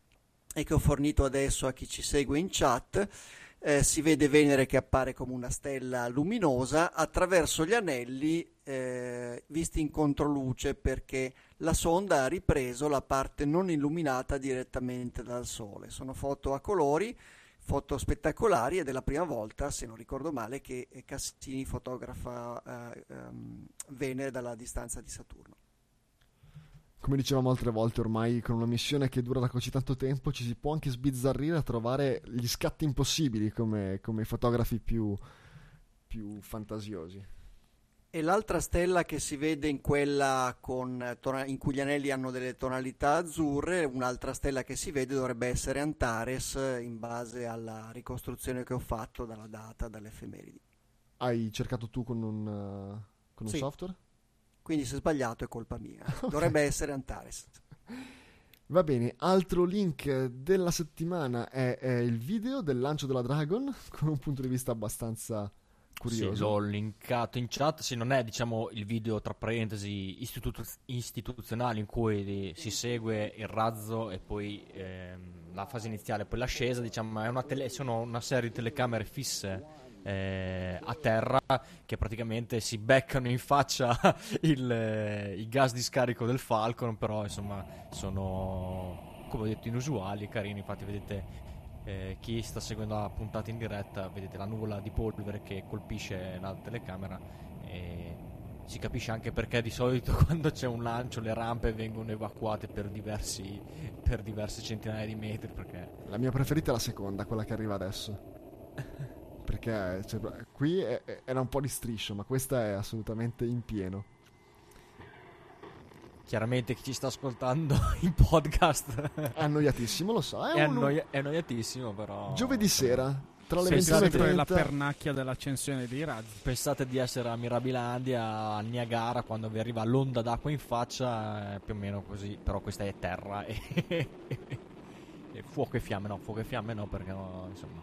e che ho fornito adesso a chi ci segue in chat, eh, si vede Venere che appare come una stella luminosa attraverso gli anelli eh, visti in controluce, perché la sonda ha ripreso la parte non illuminata direttamente dal Sole. Sono foto a colori, foto spettacolari, ed è la prima volta, se non ricordo male, che Cassini fotografa eh, um, Venere dalla distanza di Saturno. Come dicevamo altre volte, ormai con una missione che dura da così tanto tempo ci si può anche sbizzarrire a trovare gli scatti impossibili come, come i fotografi più, più fantasiosi. E l'altra stella che si vede in quella con, in cui gli anelli hanno delle tonalità azzurre, un'altra stella che si vede dovrebbe essere Antares, in base alla ricostruzione che ho fatto dalla data, dalle effemeridi. Hai cercato tu con un, uh, con un sì. software? Quindi se sbagliato è colpa mia. Dovrebbe essere Antares. Va bene, altro link della settimana è, è il video del lancio della Dragon, con un punto di vista abbastanza curioso. Sì, l'ho linkato in chat. Sì, non è, diciamo, il video tra parentesi istitu- istituzionale in cui si segue il razzo e poi ehm, la fase iniziale, poi l'ascesa, diciamo, è una tele- sono una serie di telecamere fisse eh, a terra che praticamente si beccano in faccia il, eh, il gas di scarico del Falcon, però insomma sono, come ho detto, inusuali e carini. Infatti vedete, Eh, chi sta seguendo la puntata in diretta, vedete la nuvola di polvere che colpisce la telecamera, e si capisce anche perché di solito quando c'è un lancio le rampe vengono evacuate per diversi per diverse centinaia di metri, perché La mia preferita è la seconda, quella che arriva adesso, perché cioè, qui è, è, era un po' di striscio, ma questa è assolutamente in pieno. chiaramente chi ci sta ascoltando in podcast È annoiatissimo, lo so. È, è, un... annoia- è annoiatissimo, però Giovedì sera, tra le Pensate ventuno e per la trenta. pernacchia dell'accensione dei razzi. pensate di essere a Mirabilandia, a Niagara, quando vi arriva l'onda d'acqua in faccia, più o meno così, però questa è terra e, e fuoco e fiamme, no, fuoco e fiamme no, perché no, insomma,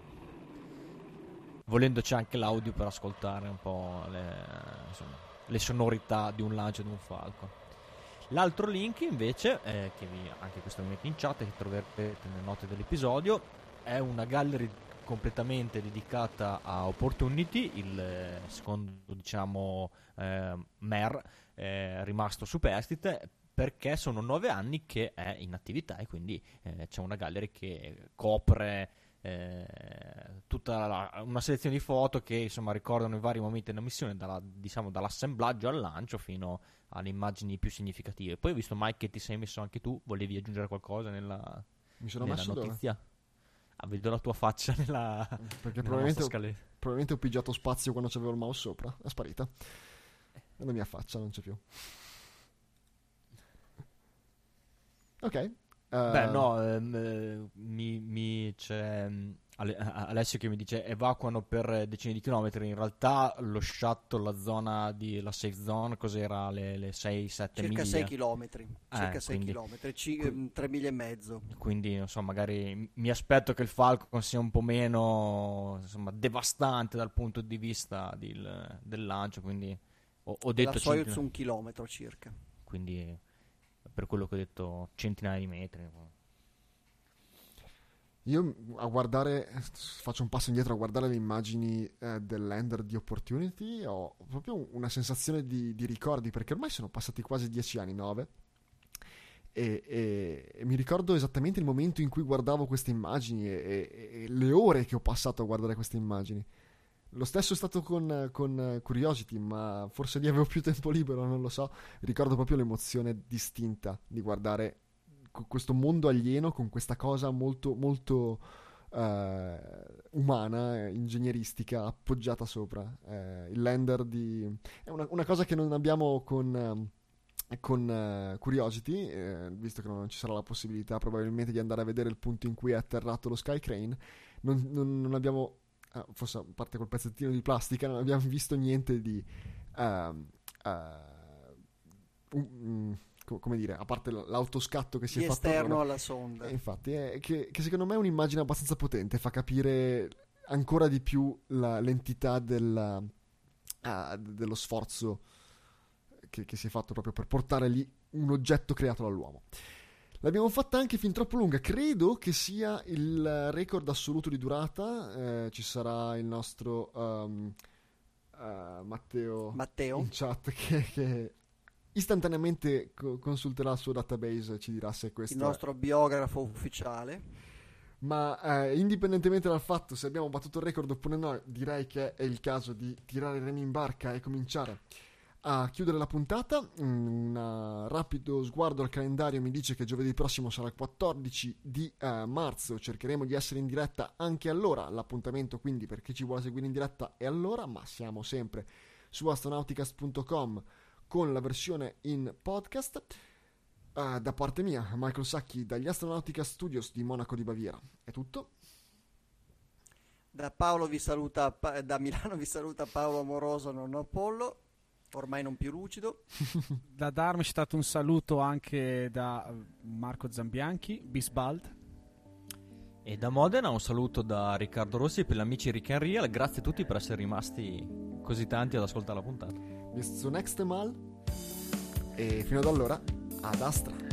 volendo c'è anche l'audio per ascoltare un po' le, insomma, le sonorità di un lancio di un Falcon. L'altro link invece, eh, che vi, anche questo vi metto in chat, che troverete nelle note dell'episodio, è una gallery completamente dedicata a Opportunity, il eh, secondo, diciamo, eh, M E R eh, rimasto superstite, perché sono nove anni che è in attività, e quindi eh, c'è una gallery che copre eh, tutta la, una selezione di foto che insomma ricordano i vari momenti della missione, dalla, diciamo, dall'assemblaggio al lancio fino alle immagini più significative. Poi ho visto, Mike, che ti sei messo anche tu, volevi aggiungere qualcosa nella, Mi sono nella messo notizia? Ah, vedo la tua faccia nella, perché nella probabilmente, nostra ho, scaletta. probabilmente ho pigiato spazio quando c'avevo il mouse sopra. È sparita. E la mia faccia non c'è più. Ok. eh, Beh, no, ehm, eh, mi, mi c'è mm, Ale- Alessio che mi dice evacuano per decine di chilometri. In realtà lo shuttle, la zona di la safe zone, cos'era, le, le sei sette Circa miglia? sei chilometri, circa Eh, sei quindi- chilometri, ci- qui- ehm, tre miglia e mezzo. Quindi, insomma, magari mi aspetto che il Falcon sia un po' meno, insomma, devastante dal punto di vista del, del lancio. Quindi ho, ho La detto Soyuz centina- un chilometro circa. quindi per quello che ho detto, centinaia di metri. Io a guardare, faccio un passo indietro a guardare le immagini eh, del lander di Opportunity, ho proprio una sensazione di, di ricordi, perché ormai sono passati quasi dieci anni, nove, E, e, e mi ricordo esattamente il momento in cui guardavo queste immagini e, e, e le ore che ho passato a guardare queste immagini. Lo stesso è stato con, con Curiosity, ma forse lì avevo più tempo libero, non lo so. Ricordo proprio l'emozione distinta di guardare questo mondo alieno con questa cosa molto molto uh, umana, ingegneristica, appoggiata sopra. Uh, il lander di... è una, una cosa che non abbiamo con... Um, con uh, Curiosity, eh, visto che non ci sarà la possibilità probabilmente di andare a vedere il punto in cui è atterrato lo Sky Crane, non, non, non abbiamo, uh, forse a parte quel pezzettino di plastica, non abbiamo visto niente di uh, uh, um, co- come dire, a parte l'autoscatto che si di è fatto esterno ora. alla sonda. E infatti è che, che secondo me è un'immagine abbastanza potente, fa capire ancora di più la, l'entità della, uh, dello sforzo Che, che si è fatto proprio per portare lì un oggetto creato dall'uomo. L'abbiamo fatta anche fin troppo lunga, credo che sia il record assoluto di durata. Eh, ci sarà il nostro um, uh, Matteo, Matteo in chat che, che istantaneamente co- consulterà il suo database e ci dirà se questo il nostro è... biografo ufficiale. Ma eh, indipendentemente dal fatto se abbiamo battuto il record oppure no, direi che è il caso di tirare i remi in barca e cominciare a chiudere la puntata. Un rapido sguardo al calendario mi dice che giovedì prossimo sarà il quattordici di uh, marzo. Cercheremo di essere in diretta anche allora. L'appuntamento quindi per chi ci vuole seguire in diretta è allora, ma siamo sempre su astronauticast punto com con la versione in podcast. Uh, da parte mia, Michael Sacchi dagli Astronauticast Studios di Monaco di Baviera. È tutto. Da Paolo vi saluta, da Milano vi saluta Paolo Amoroso, nonno Apollo, ormai non più lucido. Da Darmstadt un saluto anche da Marco Zambianchi, Bisbald. E da Modena un saluto da Riccardo Rossi per gli amici Rick and Real. Grazie a tutti per essere rimasti così tanti ad ascoltare la puntata. Bis zum nächsten Mal. E fino ad allora, ad Astra.